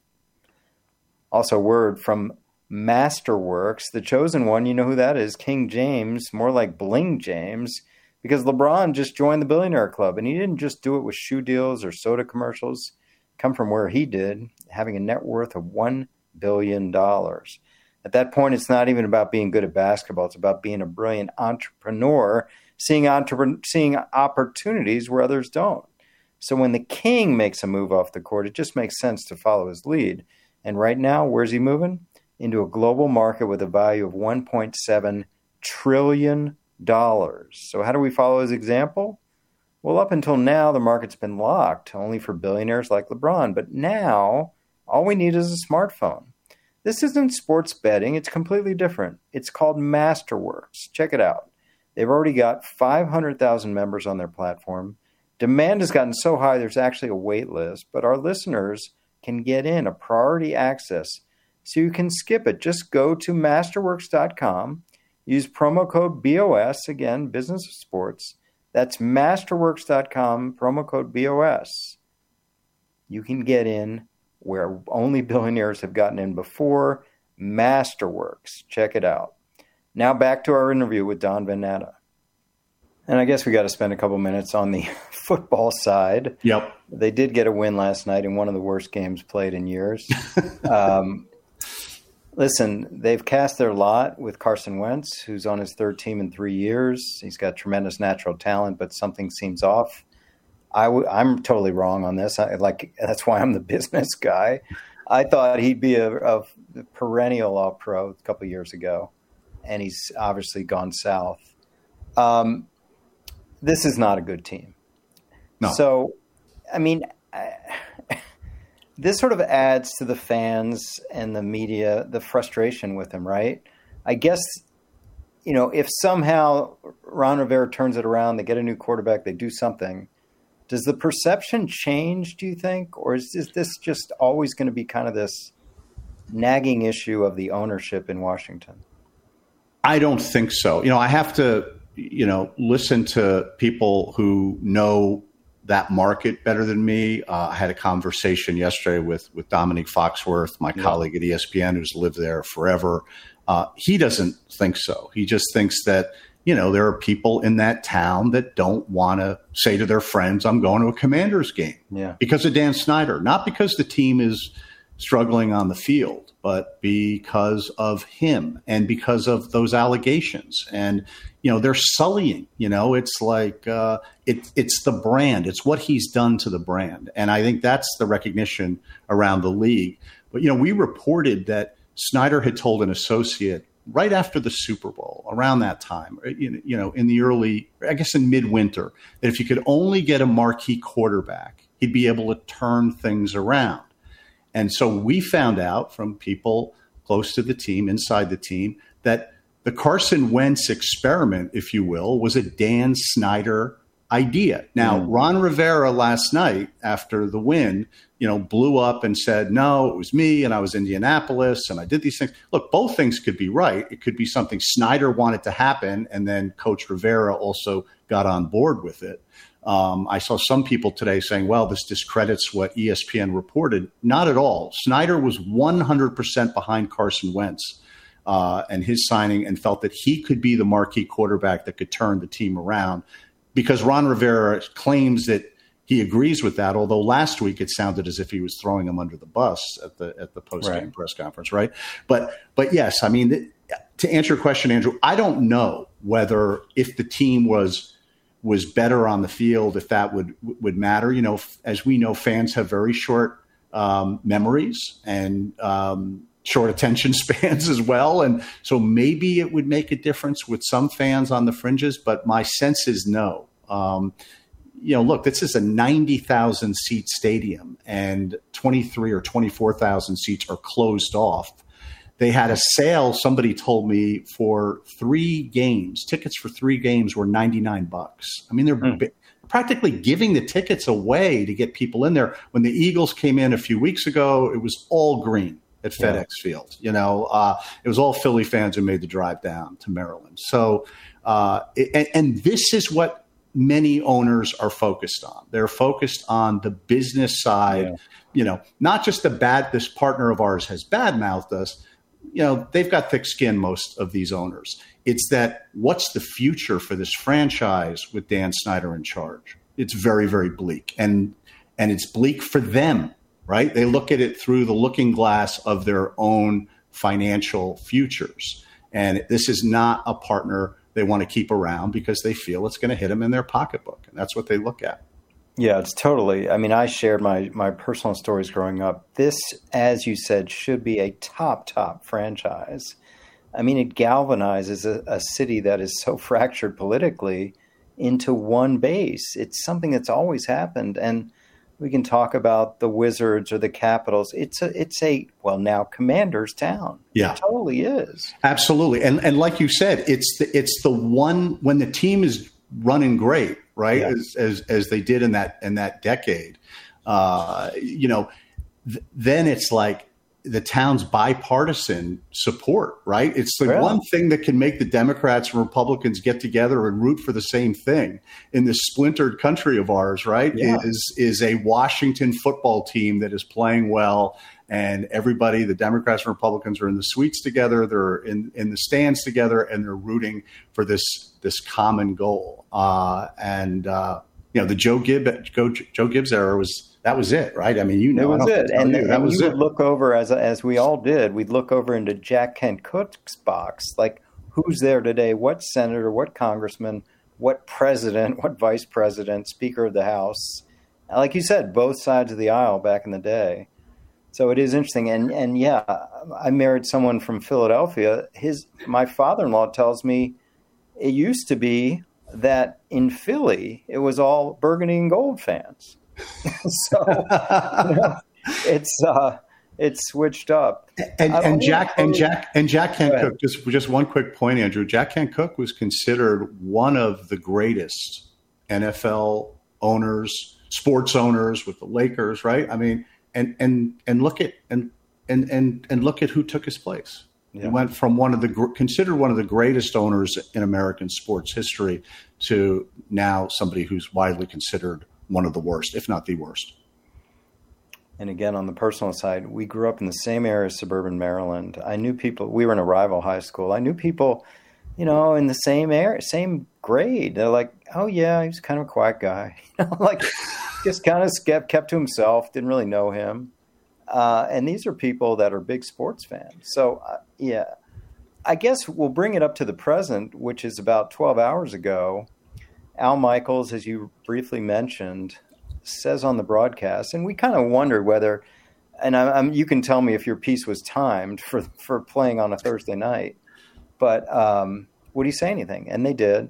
Also, word from Masterworks, the chosen one. You know who that is? King James, more like Bling James, because LeBron just joined the Billionaire Club, and he didn't just do it with shoe deals or soda commercials. Come from where he did, having a net worth of one billion dollars. At that point, it's not even about being good at basketball. It's about being a brilliant entrepreneur, seeing, entrepreneur, seeing opportunities where others don't. So when the king makes a move off the court, it just makes sense to follow his lead. And right now, where's he moving? Into a global market with a value of one point seven trillion dollars. So how do we follow his example? Well, up until now, the market's been locked only for billionaires like LeBron. But now, all we need is a smartphone. This isn't sports betting. It's completely different. It's called Masterworks. Check it out. They've already got five hundred thousand members on their platform. Demand has gotten so high there's actually a wait list, but our listeners can get in a priority access so you can skip it. Just go to masterworks dot com, use promo code B O S, again, Business of Sports. That's masterworks dot com, promo code B O S. You can get in where only billionaires have gotten in before. Masterworks. Check it out. Now back to our interview with Don Van Natta. And I guess we got to spend a couple minutes on the football side. Yep. They did get a win last night in one of the worst games played in years. um, listen, they've cast their lot with Carson Wentz, who's on his third team in three years. He's got tremendous natural talent, but something seems off. I w- I'm totally wrong on this. I, like that's why I'm the business guy. I thought he'd be a, a perennial All-Pro a couple of years ago, and he's obviously gone south. Um, this is not a good team. No. So, I mean, I, this sort of adds to the fans and the media, the frustration with him, right? I guess, you know, if somehow Ron Rivera turns it around, they get a new quarterback, they do something, does the perception change, do you think? Or is, is this just always going to be kind of this nagging issue of the ownership in Washington? I don't think so. You know, I have to, you know, listen to people who know that market better than me. Uh, I had a conversation yesterday with, with Dominique Foxworth, my yeah. colleague at E S P N, who's lived there forever. Uh, he doesn't think so. He just thinks that, you know, there are people in that town that don't want to say to their friends, I'm going to a Commanders game yeah. because of Dan Snyder, not because the team is struggling on the field, but because of him and because of those allegations. And, you know, they're sullying, you know, it's like uh, it, it's the brand. It's what he's done to the brand. And I think that's the recognition around the league. But, you know, we reported that Snyder had told an associate right after the Super Bowl, around that time, you know, in the early, I guess in midwinter, that if you could only get a marquee quarterback, he'd be able to turn things around. And so we found out from people close to the team, inside the team, that the Carson Wentz experiment, if you will, was a Dan Snyder idea. Now, mm. Ron Rivera last night after the win, you know, blew up and said, no, it was me and I was in Indianapolis and I did these things. Look, both things could be right. It could be something Snyder wanted to happen and then Coach Rivera also got on board with it. Um, I saw some people today saying, well, this discredits what E S P N reported. Not at all. Snyder was one hundred percent behind Carson Wentz uh, and his signing and felt that he could be the marquee quarterback that could turn the team around because Ron Rivera claims that he agrees with that, although last week it sounded as if he was throwing him under the bus at the at the post-game right. press conference, right? But but yes, I mean, th- to answer your question, Andrew, I don't know whether if the team was was better on the field, if that would would matter. You know, as we know, fans have very short um, memories and um, short attention spans as well. And so maybe it would make a difference with some fans on the fringes, but my sense is no. Um, you know, look, this is a ninety thousand seat stadium and twenty-three or twenty-four thousand seats are closed off. They had a sale, somebody told me, for three games. Tickets for three games were ninety-nine bucks. I mean, they're mm. practically giving the tickets away to get people in there. When the Eagles came in a few weeks ago, it was all green at FedEx yeah. Field. You know, uh, it was all Philly fans who made the drive down to Maryland. So, uh, and, and this is what many owners are focused on. They're focused on the business side. Yeah. You know, not just the bad, this partner of ours has badmouthed us. You know, they've got thick skin, most of these owners. It's that what's the future for this franchise with Dan Snyder in charge? It's very, very bleak. And and it's bleak for them, right? They look at it through the looking glass of their own financial futures. And this is not a partner they want to keep around because they feel it's going to hit them in their pocketbook. And that's what they look at. Yeah, it's totally. I mean, I shared my, my personal stories growing up. This, as you said, should be a top, top franchise. I mean, it galvanizes a, a city that is so fractured politically into one base. It's something that's always happened. And we can talk about the Wizards or the Capitals. It's a, it's a well, now Commanders town. Yeah. It totally is. Absolutely. And and like you said, it's the, it's the one when the team is running great, right? Yeah. As, as as they did in that in that decade, uh, you know, th- then it's like the town's bipartisan support, right? It's the yeah. one thing that can make the Democrats and Republicans get together and root for the same thing in this splintered country of ours, right? Yeah. Is is a Washington football team that is playing well. And everybody, the Democrats and Republicans, are in the suites together. They're in, in the stands together, and they're rooting for this this common goal. Uh, and uh, you know, the Joe Gibbs Joe, Joe Gibbs era was that was it, right? I mean, you know, it was it, and, you, and that was you it. would look over as as we all did. We'd look over into Jack Kent Cooke's box, like who's there today? What senator? What congressman? What president? What vice president? Speaker of the House? Like you said, both sides of the aisle back in the day. So it is interesting. And, and yeah, I married someone from Philadelphia. His, my father-in-law tells me it used to be that in Philly, it was all burgundy and gold fans. so, you know, it's uh, it's switched up. And, and Jack and Jack and Jack Kent Cooke. Just just one quick point, Andrew. Jack Kent Cooke was considered one of the greatest N F L owners, sports owners with the Lakers, right? I mean, and and and look at and and and and look at who took his place. Yeah. He went from one of the considered one of the greatest owners in American sports history to now somebody who's widely considered one of the worst, if not the worst. And again, on the personal side, we grew up in the same area as suburban Maryland. I knew people. We were in a rival high school. I knew people, you know, in the same area, same grade. They're like, "Oh yeah, he's kind of a quiet guy," you know, like just kind of kept kept to himself. Didn't really know him. Uh, and these are people that are big sports fans. So, uh, yeah, I guess we'll bring it up to the present, which is about twelve hours ago. Al Michaels, as you briefly mentioned, says on the broadcast, and we kind of wondered whether, and I, I'm, you can tell me if your piece was timed for, for playing on a Thursday night, but um, would he say anything? And they did.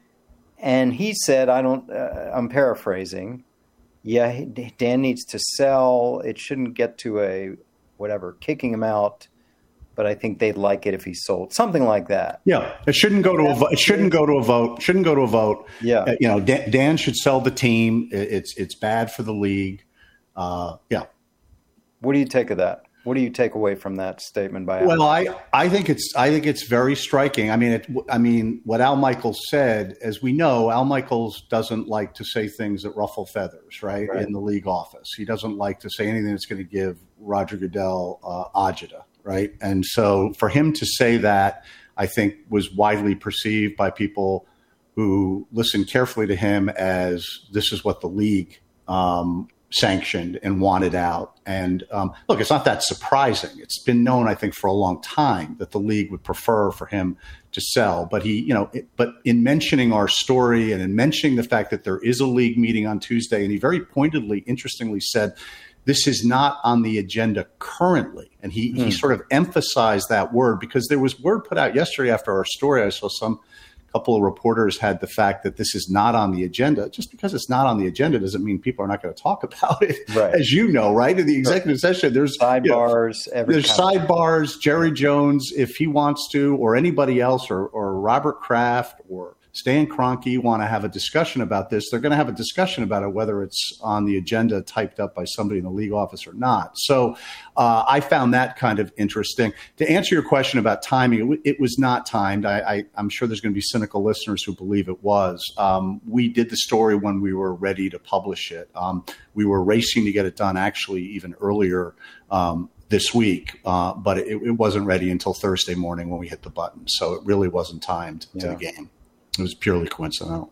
And he said, I don't, uh, I'm paraphrasing, yeah, Dan needs to sell. It shouldn't get to a whatever, kicking him out. But I think they'd like it if he sold, something like that. Yeah, it shouldn't go to a vote. It shouldn't go to a vote. Shouldn't go to a vote. Yeah, uh, you know, Dan, Dan should sell the team. It's it's bad for the league. Uh, yeah. What do you take of that? What do you take away from that statement by Al? Well, I, I think it's I think it's very striking. I mean, it, I mean, what Al Michaels said, as we know, Al Michaels doesn't like to say things that ruffle feathers, right? right. In the league office, he doesn't like to say anything that's going to give Roger Goodell uh, agita, right? And so, for him to say that, I think was widely perceived by people who listened carefully to him as this is what the league um, sanctioned and wanted out. And um, look, it's not that surprising. It's been known, I think, for a long time that the league would prefer for him to sell. But he, you know, it, but in mentioning our story and in mentioning the fact that there is a league meeting on Tuesday, and he very pointedly, interestingly said, this is not on the agenda currently. And he, mm. he sort of emphasized that word because there was word put out yesterday after our story. I saw some couple of reporters had the fact that this is not on the agenda. Just because it's not on the agenda doesn't mean people are not going to talk about it. Right. As you know, right? In the executive right. session, there's sidebars. You know, there's sidebars. Jerry Jones, if he wants to, or anybody else, or, or Robert Kraft, or Stan Kroenke want to have a discussion about this, they're going to have a discussion about it, whether it's on the agenda typed up by somebody in the league office or not. So uh, I found that kind of interesting. To answer your question about timing, it, it was not timed. I, I, I'm sure there's going to be cynical listeners who believe it was. Um, we did the story when we were ready to publish it. Um, we were racing to get it done actually even earlier um, this week, uh, but it, it wasn't ready until Thursday morning when we hit the button. So it really wasn't timed yeah. to the game. It was purely coincidental.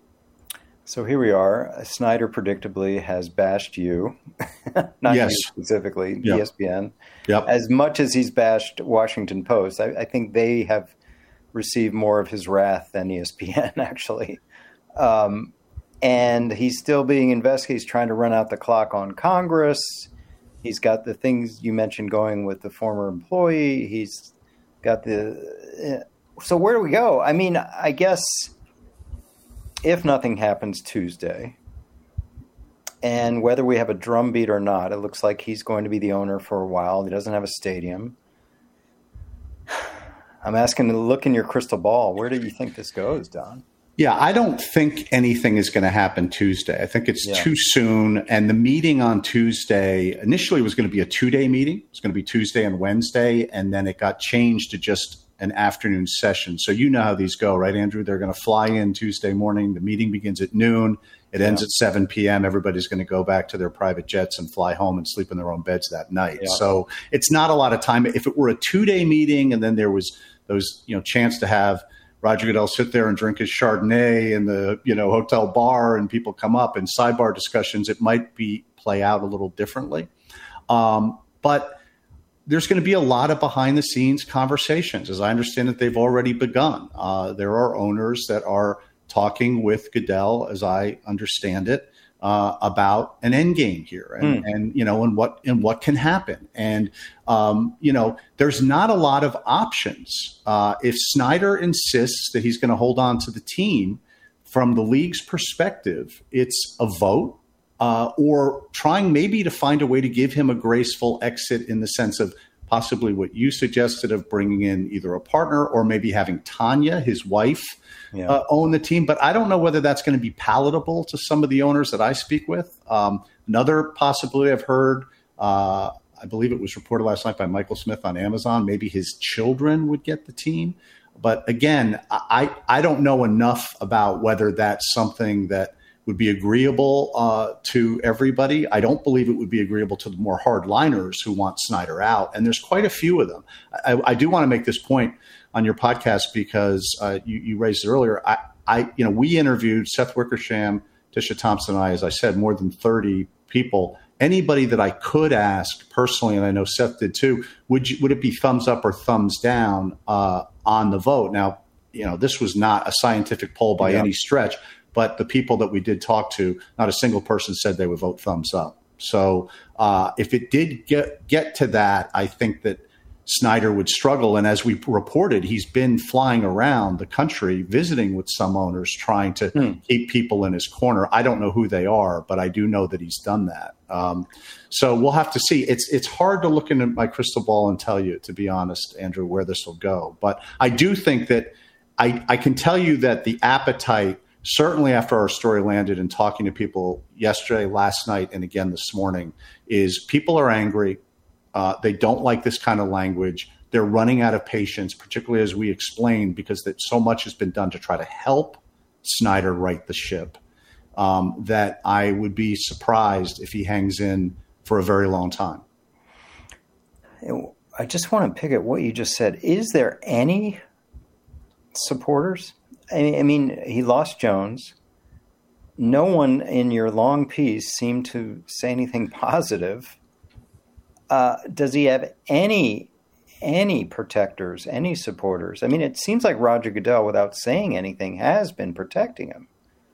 So here we are. Snyder predictably has bashed you, not yes. you specifically, yep. E S P N. Yep. As much as he's bashed Washington Post, I, I think they have received more of his wrath than E S P N, actually. Um, and he's still being investigated. He's trying to run out the clock on Congress. He's got the things you mentioned going with the former employee. He's got the uh, – so where do we go? I mean, I guess – if nothing happens Tuesday, and whether we have a drumbeat or not, it looks like he's going to be the owner for a while. He doesn't have a stadium. I'm asking to look in your crystal ball. Where do you think this goes, Don? Yeah, I don't think anything is going to happen Tuesday. I think it's yeah. too soon. And the meeting on Tuesday initially was going to be a two-day meeting. It was going to be Tuesday and Wednesday, and then it got changed to just an afternoon session. So you know how these go, right, Andrew? They're going to fly in Tuesday morning. The meeting begins at noon. It ends yeah. at seven p.m. Everybody's going to go back to their private jets and fly home and sleep in their own beds that night. Yeah. So it's not a lot of time. If it were a two-day meeting and then there was those, you know, chance to have Roger Goodell sit there and drink his Chardonnay in the, you know, hotel bar and people come up and sidebar discussions, it might be play out a little differently. Um, but there's going to be a lot of behind-the-scenes conversations. As I understand it, they've already begun. Uh, there are owners that are talking with Goodell, as I understand it, uh, about an end game here, and, mm. and you know, and what and what can happen. And um, you know, there's not a lot of options. Uh, if Snyder insists that he's going to hold on to the team, from the league's perspective, it's a vote uh, or trying maybe to find a way to give him a graceful exit in the sense of possibly what you suggested of bringing in either a partner or maybe having Tanya, his wife, yeah. uh, own the team. But I don't know whether that's going to be palatable to some of the owners that I speak with. Um, another possibility I've heard, uh, I believe it was reported last night by Michael Smith on Amazon, maybe his children would get the team. But again, I, I don't know enough about whether that's something that would be agreeable uh, to everybody. I don't believe it would be agreeable to the more hardliners who want Snyder out. And there's quite a few of them. I, I do want to make this point on your podcast because uh, you, you raised it earlier. I, I, you know, we interviewed Seth Wickersham, Tisha Thompson, and I, as I said, more than thirty people. Anybody that I could ask personally, and I know Seth did too, would you, would it be thumbs up or thumbs down uh, on the vote? Now, you know, this was not a scientific poll by yeah. any stretch. But the people that we did talk to, not a single person said they would vote thumbs up. So uh, if it did get get to that, I think that Snyder would struggle. And as we reported, he's been flying around the country, visiting with some owners, trying to hmm. keep people in his corner. I don't know who they are, but I do know that he's done that. Um, so we'll have to see. It's it's hard to look into my crystal ball and tell you, to be honest, Andrew, where this will go. But I do think that I, I can tell you that the appetite, certainly after our story landed and talking to people yesterday, last night, and again this morning, is people are angry. Uh, they don't like this kind of language. They're running out of patience, particularly as we explained, because that so much has been done to try to help Snyder right the ship, um, that I would be surprised if he hangs in for a very long time. I just want to pick at what you just said. Is there any supporters? I mean, he lost Jones. No one in your long piece seemed to say anything positive. Uh, does he have any any protectors, any supporters? I mean, it seems like Roger Goodell, without saying anything, has been protecting him.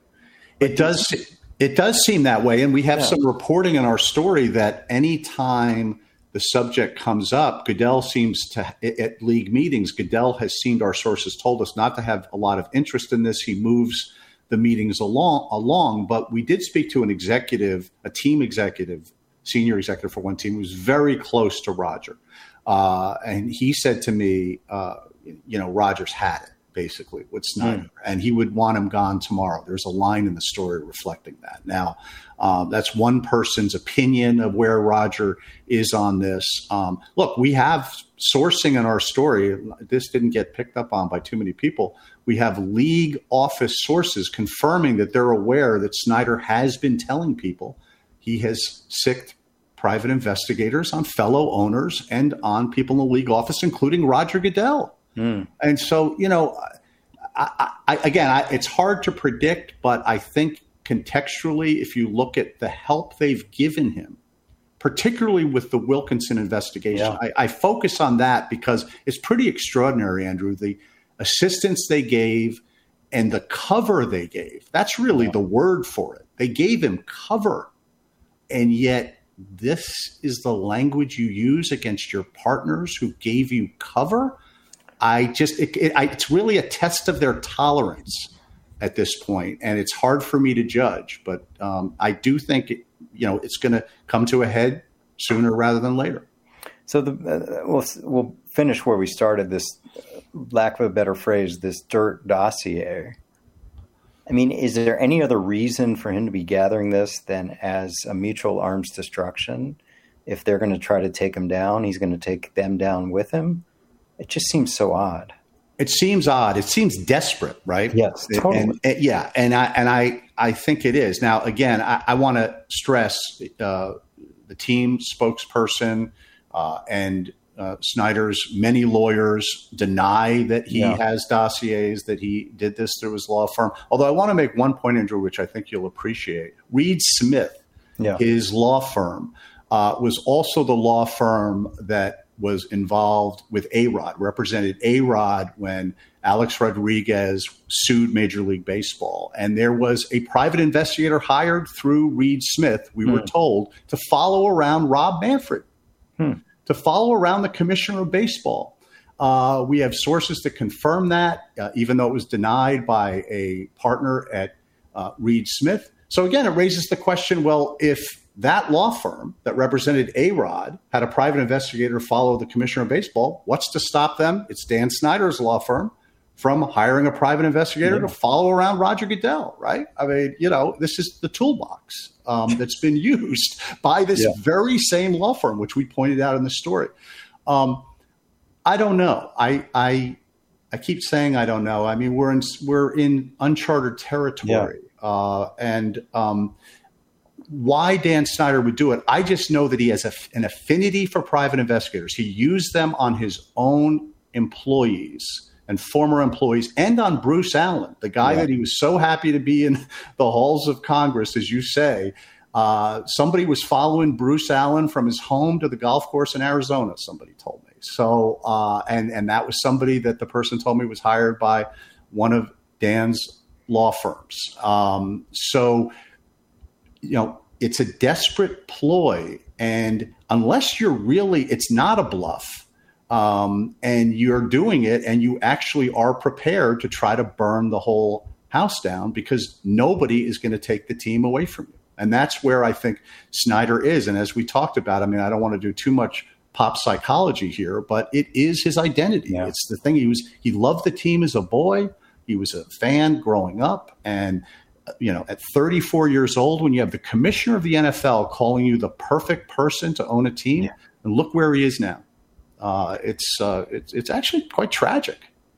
It does. It does seem that way, and we have yeah. some reporting in our story that any time the subject comes up, Goodell seems to, at league meetings, Goodell has seemed, our sources told us, not to have a lot of interest in this. He moves the meetings along, along. But we did speak to an executive, a team executive, senior executive for one team, who was very close to Roger. Uh, and he said to me, uh, you know, Roger's had it, basically, with Snyder. Mm. And he would want him gone tomorrow. There's a line in the story reflecting that. Now, Um, that's one person's opinion of where Roger is on this. Um, look, we have sourcing in our story. This didn't get picked up on by too many people. We have league office sources confirming that they're aware that Snyder has been telling people he has sicked private investigators on fellow owners and on people in the league office, including Roger Goodell. Mm. And so, you know, I, I, again, I, it's hard to predict, but I think contextually, if you look at the help they've given him, particularly with the Wilkinson investigation, yeah. I, I focus on that because it's pretty extraordinary, Andrew, the assistance they gave and the cover they gave. That's really yeah. the word for it. They gave him cover. And yet this is the language you use against your partners who gave you cover. I just, it, it, I, it's really a test of their tolerance at this point, and it's hard for me to judge. But um, I do think, it, you know, it's going to come to a head sooner rather than later. So the, uh, we'll, we'll finish where we started, this, lack of a better phrase, this dirt dossier. I mean, is there any other reason for him to be gathering this than as a mutual arms destruction? If they're going to try to take him down, he's going to take them down with him. It just seems so odd. It seems odd. It seems desperate, right? Yes, totally. And, and, yeah, and I and I I think it is. Now, again, I, I want to stress uh, the team spokesperson uh, and uh, Snyder's many lawyers deny that he yeah. has dossiers, that he did this through his law firm. Although I want to make one point, Andrew, which I think you'll appreciate. Reed Smith, yeah. his law firm, uh, was also the law firm that was involved with A-Rod, represented A-Rod when Alex Rodriguez sued Major League Baseball. And there was a private investigator hired through Reed Smith, we hmm. were told, to follow around Rob Manfred, hmm. to follow around the commissioner of baseball. Uh, we have sources that confirm that, uh, even though it was denied by a partner at uh, Reed Smith. So again, it raises the question, well, if that law firm that represented A-Rod had a private investigator follow the commissioner of baseball, what's to stop them? It's Dan Snyder's law firm from hiring a private investigator yeah. to follow around Roger Goodell, right? I mean, you know, this is the toolbox um, that's been used by this yeah. very same law firm, which we pointed out in the story. Um, I don't know. I, I I keep saying I don't know. I mean, we're in we're in uncharted territory, yeah. uh, and um, why Dan Snyder would do it, I just know that he has a, an affinity for private investigators. He used them on his own employees and former employees, and on Bruce Allen, the guy yeah. that he was so happy to be in the halls of Congress, as you say. Uh, somebody was following Bruce Allen from his home to the golf course in Arizona, somebody told me. So, uh, and, and that was somebody that the person told me was hired by one of Dan's law firms. Um, so, you know, it's a desperate ploy. And unless you're really, it's not a bluff, um, and you're doing it and you actually are prepared to try to burn the whole house down, because nobody is going to take the team away from you. And that's where I think Snyder is. And as we talked about, I mean, I don't want to do too much pop psychology here, but it is his identity. Yeah. It's the thing. He was, he loved the team as a boy. He was a fan growing up. And, you know, at thirty-four years old, when you have the commissioner of the N F L calling you the perfect person to own a team, yeah. and look where he is now. Uh, it's, uh, it's, it's actually quite tragic.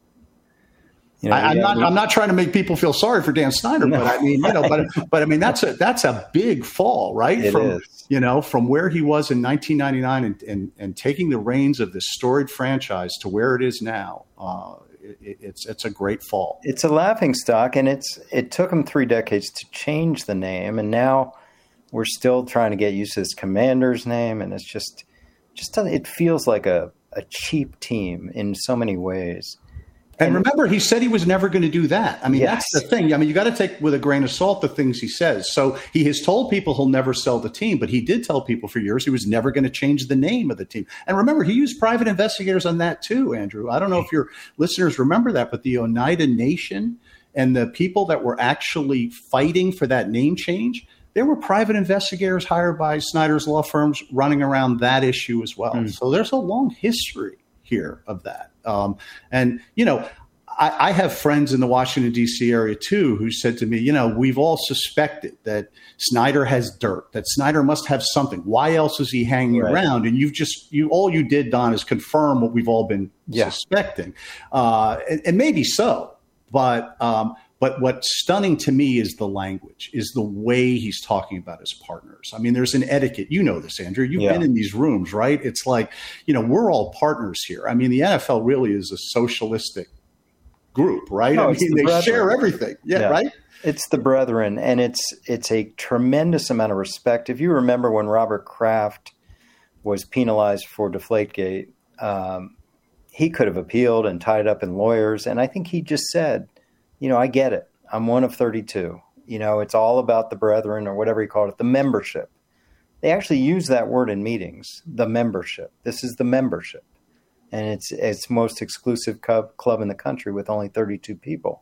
You know, I, I'm yeah, not. We, I'm not trying to make people feel sorry for Dan Snyder, no, but I mean, you know, but but I mean, that's a that's a big fall, right? It from is. you know, from where he was in nineteen ninety-nine and and, and taking the reins of this storied franchise to where it is now. Uh, it, it's it's a great fall. It's a laughingstock, and it's it took him three decades to change the name, and now we're still trying to get used to this Commander's name, and it's just just it feels like a a cheap team in so many ways. And remember, he said he was never going to do that. I mean, yes. that's the thing. I mean, you got to take with a grain of salt the things he says. So he has told people he'll never sell the team, but he did tell people for years he was never going to change the name of the team. And remember, he used private investigators on that too, Andrew. I don't know if your listeners remember that, but the Oneida Nation and the people that were actually fighting for that name change, there were private investigators hired by Snyder's law firms running around that issue as well. Mm. So there's a long history here of that. Um, and, you know, I, I have friends in the Washington, D C area, too, who said to me, you know, we've all suspected that Snyder has dirt, that Snyder must have something. Why else is he hanging right. around? And you've just you all you did, Don, is confirm what we've all been yeah. suspecting. Uh, and, and maybe so. But um, but what's stunning to me is the language, is the way he's talking about his partners. I mean, there's an etiquette. You know this, Andrew. You've yeah. been in these rooms, right? It's like, you know, we're all partners here. I mean, the N F L really is a socialistic group, right? No, I mean, the they share everything. Yeah, yeah, right? It's the brethren, and it's it's a tremendous amount of respect. If you remember when Robert Kraft was penalized for Deflategate, um, he could have appealed and tied up in lawyers. And I think he just said, you know, I get it. I'm one of thirty-two. You know, it's all about the brethren, or whatever he called it, the membership. They actually use that word in meetings, the membership. This is the membership. And it's it's most exclusive club, club in the country with only thirty-two people.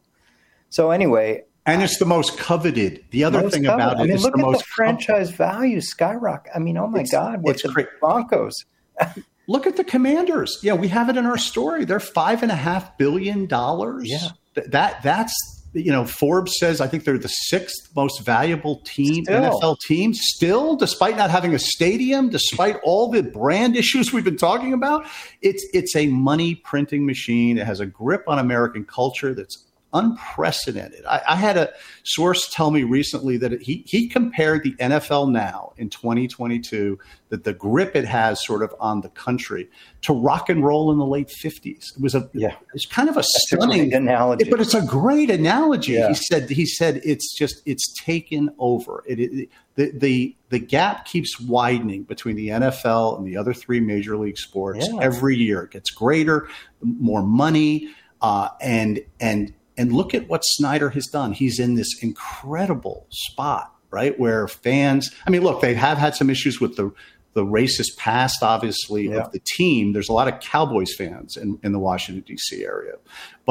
So anyway. And it's the most coveted. The other thing coveted. about it I mean, is look the at most the franchise coveted. value skyrocket. I mean, oh, my it's, God. What's the Broncos? Look at the Commanders. Yeah, we have it in our story. They're five and a half billion dollars. Yeah. That that's, you know, Forbes says I think they're the sixth most valuable team, still. N F L team, still, despite not having a stadium, despite all the brand issues we've been talking about. It's it's a money printing machine. It has a grip on American culture that's unprecedented. I, I had a source tell me recently that it, he he compared the N F L now in twenty twenty-two, that the grip it has sort of on the country, to rock and roll in the late fifties. It was a yeah. It's kind of a That's stunning a analogy, it, but it's a great analogy. Yeah. He said he said it's just it's taken over. It, it the the the gap keeps widening between the N F L and the other three major league sports yeah. every year. It gets greater, more money, uh, and and. And look at what Snyder has done. He's in this incredible spot, right, where fans – I mean, look, they have had some issues with the, the racist past, obviously, yeah. of the team. There's a lot of Cowboys fans in, in the Washington, D C area. But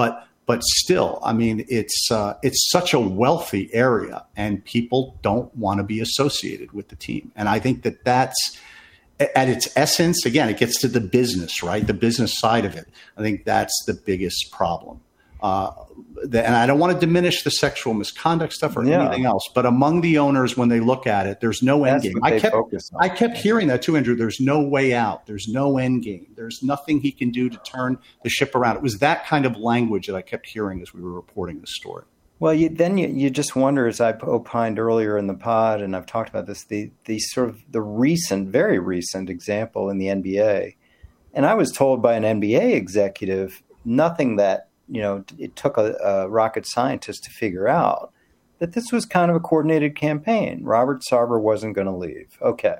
but still, I mean, it's uh, it's such a wealthy area, and people don't want to be associated with the team. And I think that that's at its essence. Again, it gets to the business, right? The business side of it. I think that's the biggest problem. Uh, the, and I don't want to diminish the sexual misconduct stuff or yeah. anything else, but among the owners, when they look at it, there's no end game. I kept, I kept hearing that too, Andrew. There's no way out. There's no end game. There's nothing he can do to turn the ship around. It was that kind of language that I kept hearing as we were reporting this story. Well, you, then you, you just wonder, as I opined earlier in the pod, and I've talked about this, the, the sort of the recent, very recent example in the N B A. And I was told by an N B A executive, nothing that, you know, it took a, a rocket scientist to figure out, that this was kind of a coordinated campaign. Robert Sarver wasn't going to leave. Okay.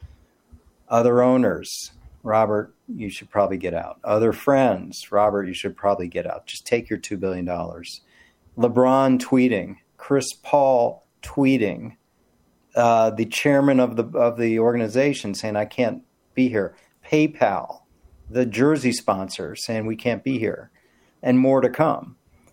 Other owners, Robert, you should probably get out. Other friends, Robert, you should probably get out. Just take your two billion dollars. LeBron tweeting, Chris Paul tweeting, uh, the chairman of the of the organization saying, I can't be here. PayPal, the jersey sponsor saying we can't be here. And more to come.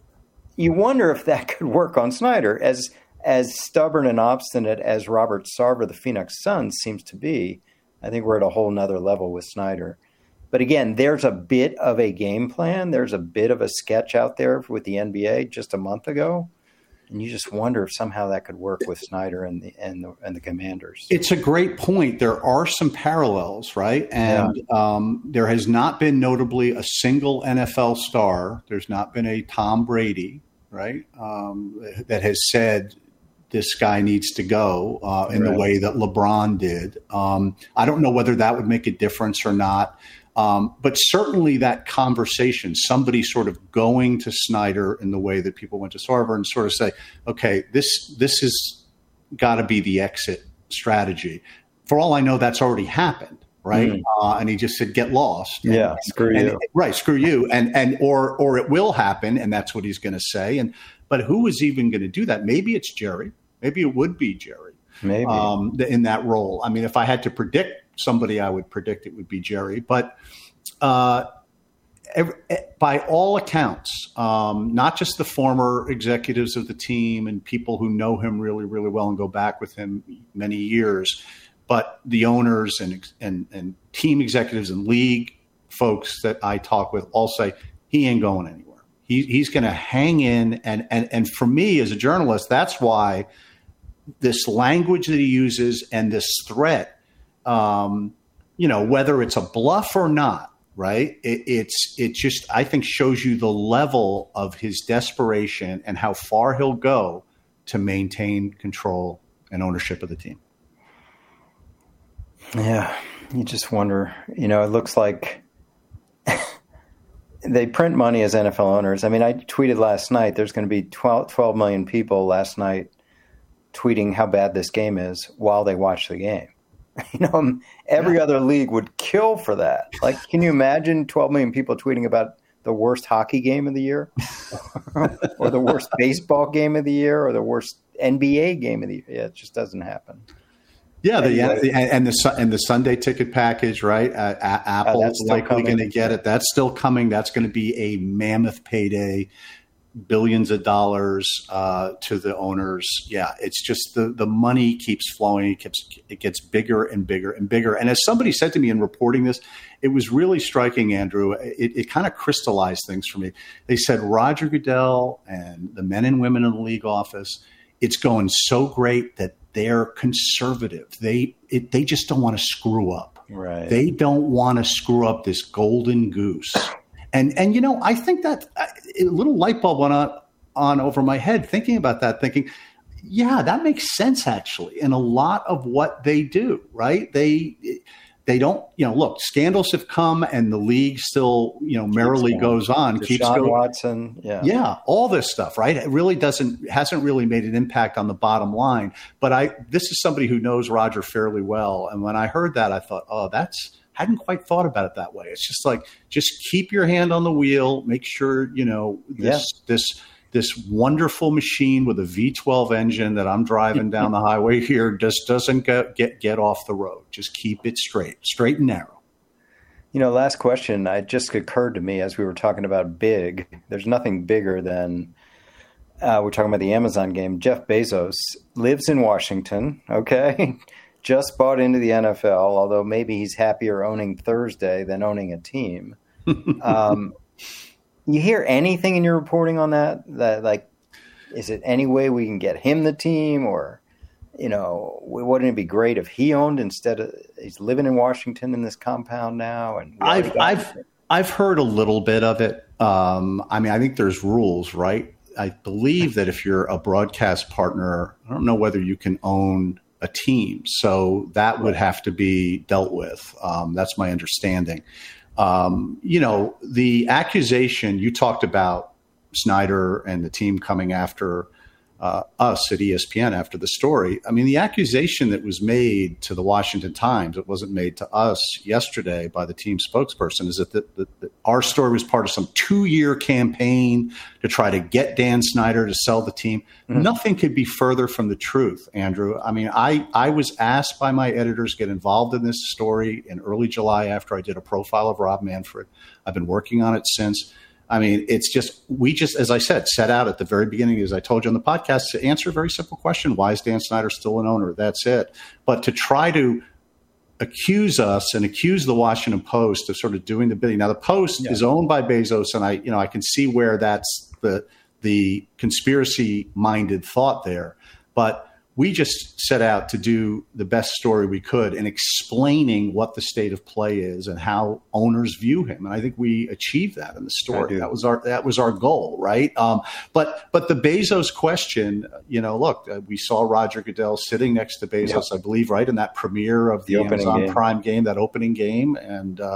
You wonder if that could work on Snyder. As as stubborn and obstinate as Robert Sarver, the Phoenix Suns, seems to be, I think we're at a whole nother level with Snyder. But again, there's a bit of a game plan. There's a bit of a sketch out there with the N B A just a month ago. And you just wonder if somehow that could work with Snyder and the and the, and the Commanders. It's a great point. There are some parallels, right? And yeah. um, there has not been notably a single N F L star. There's not been a Tom Brady, right, um, that has said this guy needs to go uh, in right. the way that LeBron did. Um, I don't know whether that would make a difference or not. Um, but certainly that conversation, somebody sort of going to Snyder in the way that people went to Sarver and sort of say, okay, this this has got to be the exit strategy. For all I know, that's already happened, right? Mm. Uh, and he just said, get lost. Yeah, and, screw and, you. Right, screw you. And and or or it will happen, and that's what he's going to say. And but who is even going to do that? Maybe it's Jerry. Maybe it would be Jerry. Maybe um, in that role. I mean, if I had to predict somebody, I would predict it would be Jerry. But uh, every, by all accounts, um, not just the former executives of the team and people who know him really, really well and go back with him many years, but the owners and and, and team executives and league folks that I talk with all say he ain't going anywhere. He, he's going to hang in. And, and, and for me as a journalist, that's why this language that he uses and this threat, um, you know, whether it's a bluff or not, right? It, it's it just, I think, shows you the level of his desperation and how far he'll go to maintain control and ownership of the team. Yeah, you just wonder, you know, it looks like they print money as N F L owners. I mean, I tweeted last night, there's going to be twelve, twelve million people last night tweeting how bad this game is while they watch the game. You know, every yeah. other league would kill for that. Like, can you imagine twelve million people tweeting about the worst hockey game of the year or the worst baseball game of the year or the worst N B A game of the year? Yeah, it just doesn't happen. Yeah, the, anyway. and, and the and the Sunday ticket package, right? Uh, Apple's oh, likely going to get it. That's still coming. That's going to be a mammoth payday, billions of dollars uh, to the owners. Yeah, it's just the the money keeps flowing. It keeps it gets bigger and bigger and bigger. And as somebody said to me in reporting this, it was really striking, Andrew. It, it kind of crystallized things for me. They said Roger Goodell and the men and women in the league office, it's going so great that they're conservative. They it, they just don't want to screw up. Right. They don't want to screw up this golden goose. And and you know, I think that a little light bulb went on, on over my head thinking about that, thinking, yeah, that makes sense actually in a lot of what they do. Right? They they don't, you know, look, scandals have come and the league still, you know, merrily goes on. Deshaun keeps going. Watson, yeah, yeah, all this stuff, right? It really doesn't hasn't really made an impact on the bottom line. But I this is somebody who knows Roger fairly well, and when I heard that, I thought, oh, that's hadn't quite thought about it that way. It's just like just keep your hand on the wheel, make sure you know this yeah. this. This wonderful machine with a V twelve engine that I'm driving down the highway here just doesn't get, get get off the road. Just keep it straight, straight and narrow. You know, last question. It just occurred to me as we were talking about big. There's nothing bigger than uh, we're talking about the Amazon game. Jeff Bezos lives in Washington. Okay, just bought into the N F L. Although maybe he's happier owning Thursday than owning a team. um, you hear anything in your reporting on that? That like, is it any way we can get him the team, or you know, wouldn't it be great if he owned instead of he's living in Washington in this compound now? And I've I've I've heard a little bit of it. Um, I mean, I think there's rules, right? I believe that if you're a broadcast partner, I don't know whether you can own a team, so that would have to be dealt with. Um, that's my understanding. Um, you know, the accusation you talked about Snyder and the team coming after Uh, us at E S P N after the story. I mean, the accusation that was made to the Washington Times, it wasn't made to us yesterday by the team spokesperson, is that, the, the, the, our story was part of some two-year campaign to try to get Dan Snyder to sell the team. Mm-hmm. Nothing could be further from the truth, Andrew. I mean, I, I was asked by my editors to get involved in this story in early July after I did a profile of Rob Manfred. I've been working on it since. I mean, it's just, we just, as I said, set out at the very beginning, as I told you on the podcast, to answer a very simple question. Why is Dan Snyder still an owner? That's it. But to try to accuse us and accuse the Washington Post of sort of doing the bidding. Now, the Post yeah. is owned by Bezos, and I, you know, I can see where that's the, the conspiracy-minded thought there. But we just set out to do the best story we could in explaining what the state of play is and how owners view him. And I think we achieved that in the story. That was our that was our goal, right? Um, but but the Bezos question, you know, look, uh, we saw Roger Goodell sitting next to Bezos, yep. I believe, right in that premiere of the, the Amazon game. Prime game, that opening game, and uh,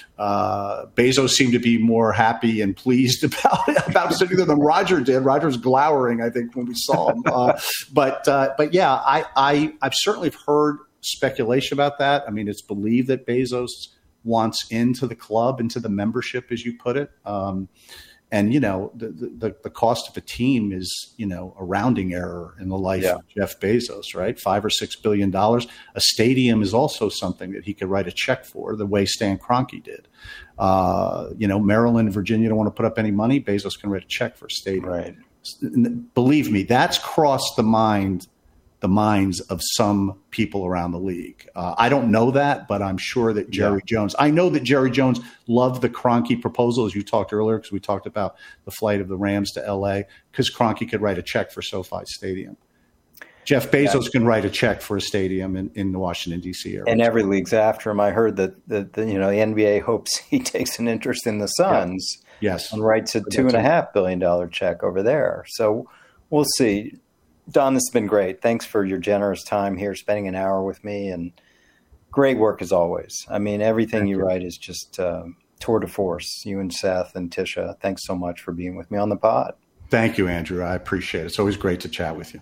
uh, Bezos seemed to be more happy and pleased about about sitting there than Roger did. Roger was glowering, I think, when we saw him. Uh, but uh, but yeah, I, I I've certainly heard speculation about that. I mean, it's believed that Bezos wants into the club, into the membership, as you put it. Um, and you know, the, the the cost of a team is, you know, a rounding error in the life yeah. of Jeff Bezos, right? Five or six billion dollars. A stadium is also something that he could write a check for, the way Stan Kroenke did. Uh, you know, Maryland and Virginia don't want to put up any money. Bezos can write a check for a stadium. Right. Believe me, that's crossed the mind. the minds of some people around the league. Uh, I don't know that, but I'm sure that Jerry yeah. Jones, I know that Jerry Jones loved the Kroenke proposal, as you talked earlier, because we talked about the flight of the Rams to L A, because Kroenke could write a check for SoFi Stadium. Jeff Bezos yeah. can write a check for a stadium in, in the Washington, D C area. And every league's after him. I heard that, that the, you know, the N B A hopes he takes an interest in the Suns yeah. yes. and writes a two and a half billion dollar check over there. So we'll see. Don, this has been great. Thanks for your generous time here, spending an hour with me, and great work as always. I mean, everything you, you write is just uh, tour de force. You and Seth and Tisha, thanks so much for being with me on the pod. Thank you, Andrew. I appreciate it. It's always great to chat with you.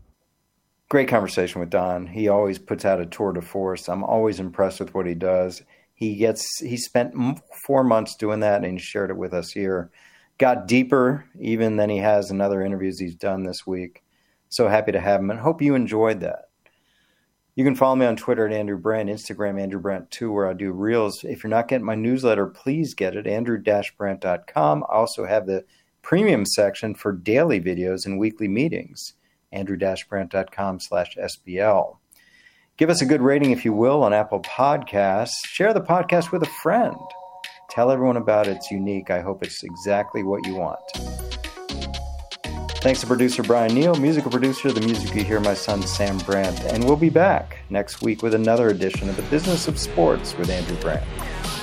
Great conversation with Don. He always puts out a tour de force. I'm always impressed with what he does. He gets he spent four months doing that, and he shared it with us here. Got deeper even than he has in other interviews he's done this week. So happy to have him, and hope you enjoyed that. You can follow me on Twitter at Andrew Brandt, Instagram Andrew Brandt two, where I do reels. If you're not getting my newsletter, please get it, andrew dash brandt dot com. I also have the premium section for daily videos and weekly meetings, andrew dash brandt dot com slash S B L. Give us a good rating, if you will, on Apple Podcasts. Share the podcast with a friend. Tell everyone about it. It's unique. I hope it's exactly what you want. Thanks to producer Brian Neal, musical producer of the music you hear, my son Sam Brandt. And we'll be back next week with another edition of The Business of Sports with Andrew Brandt.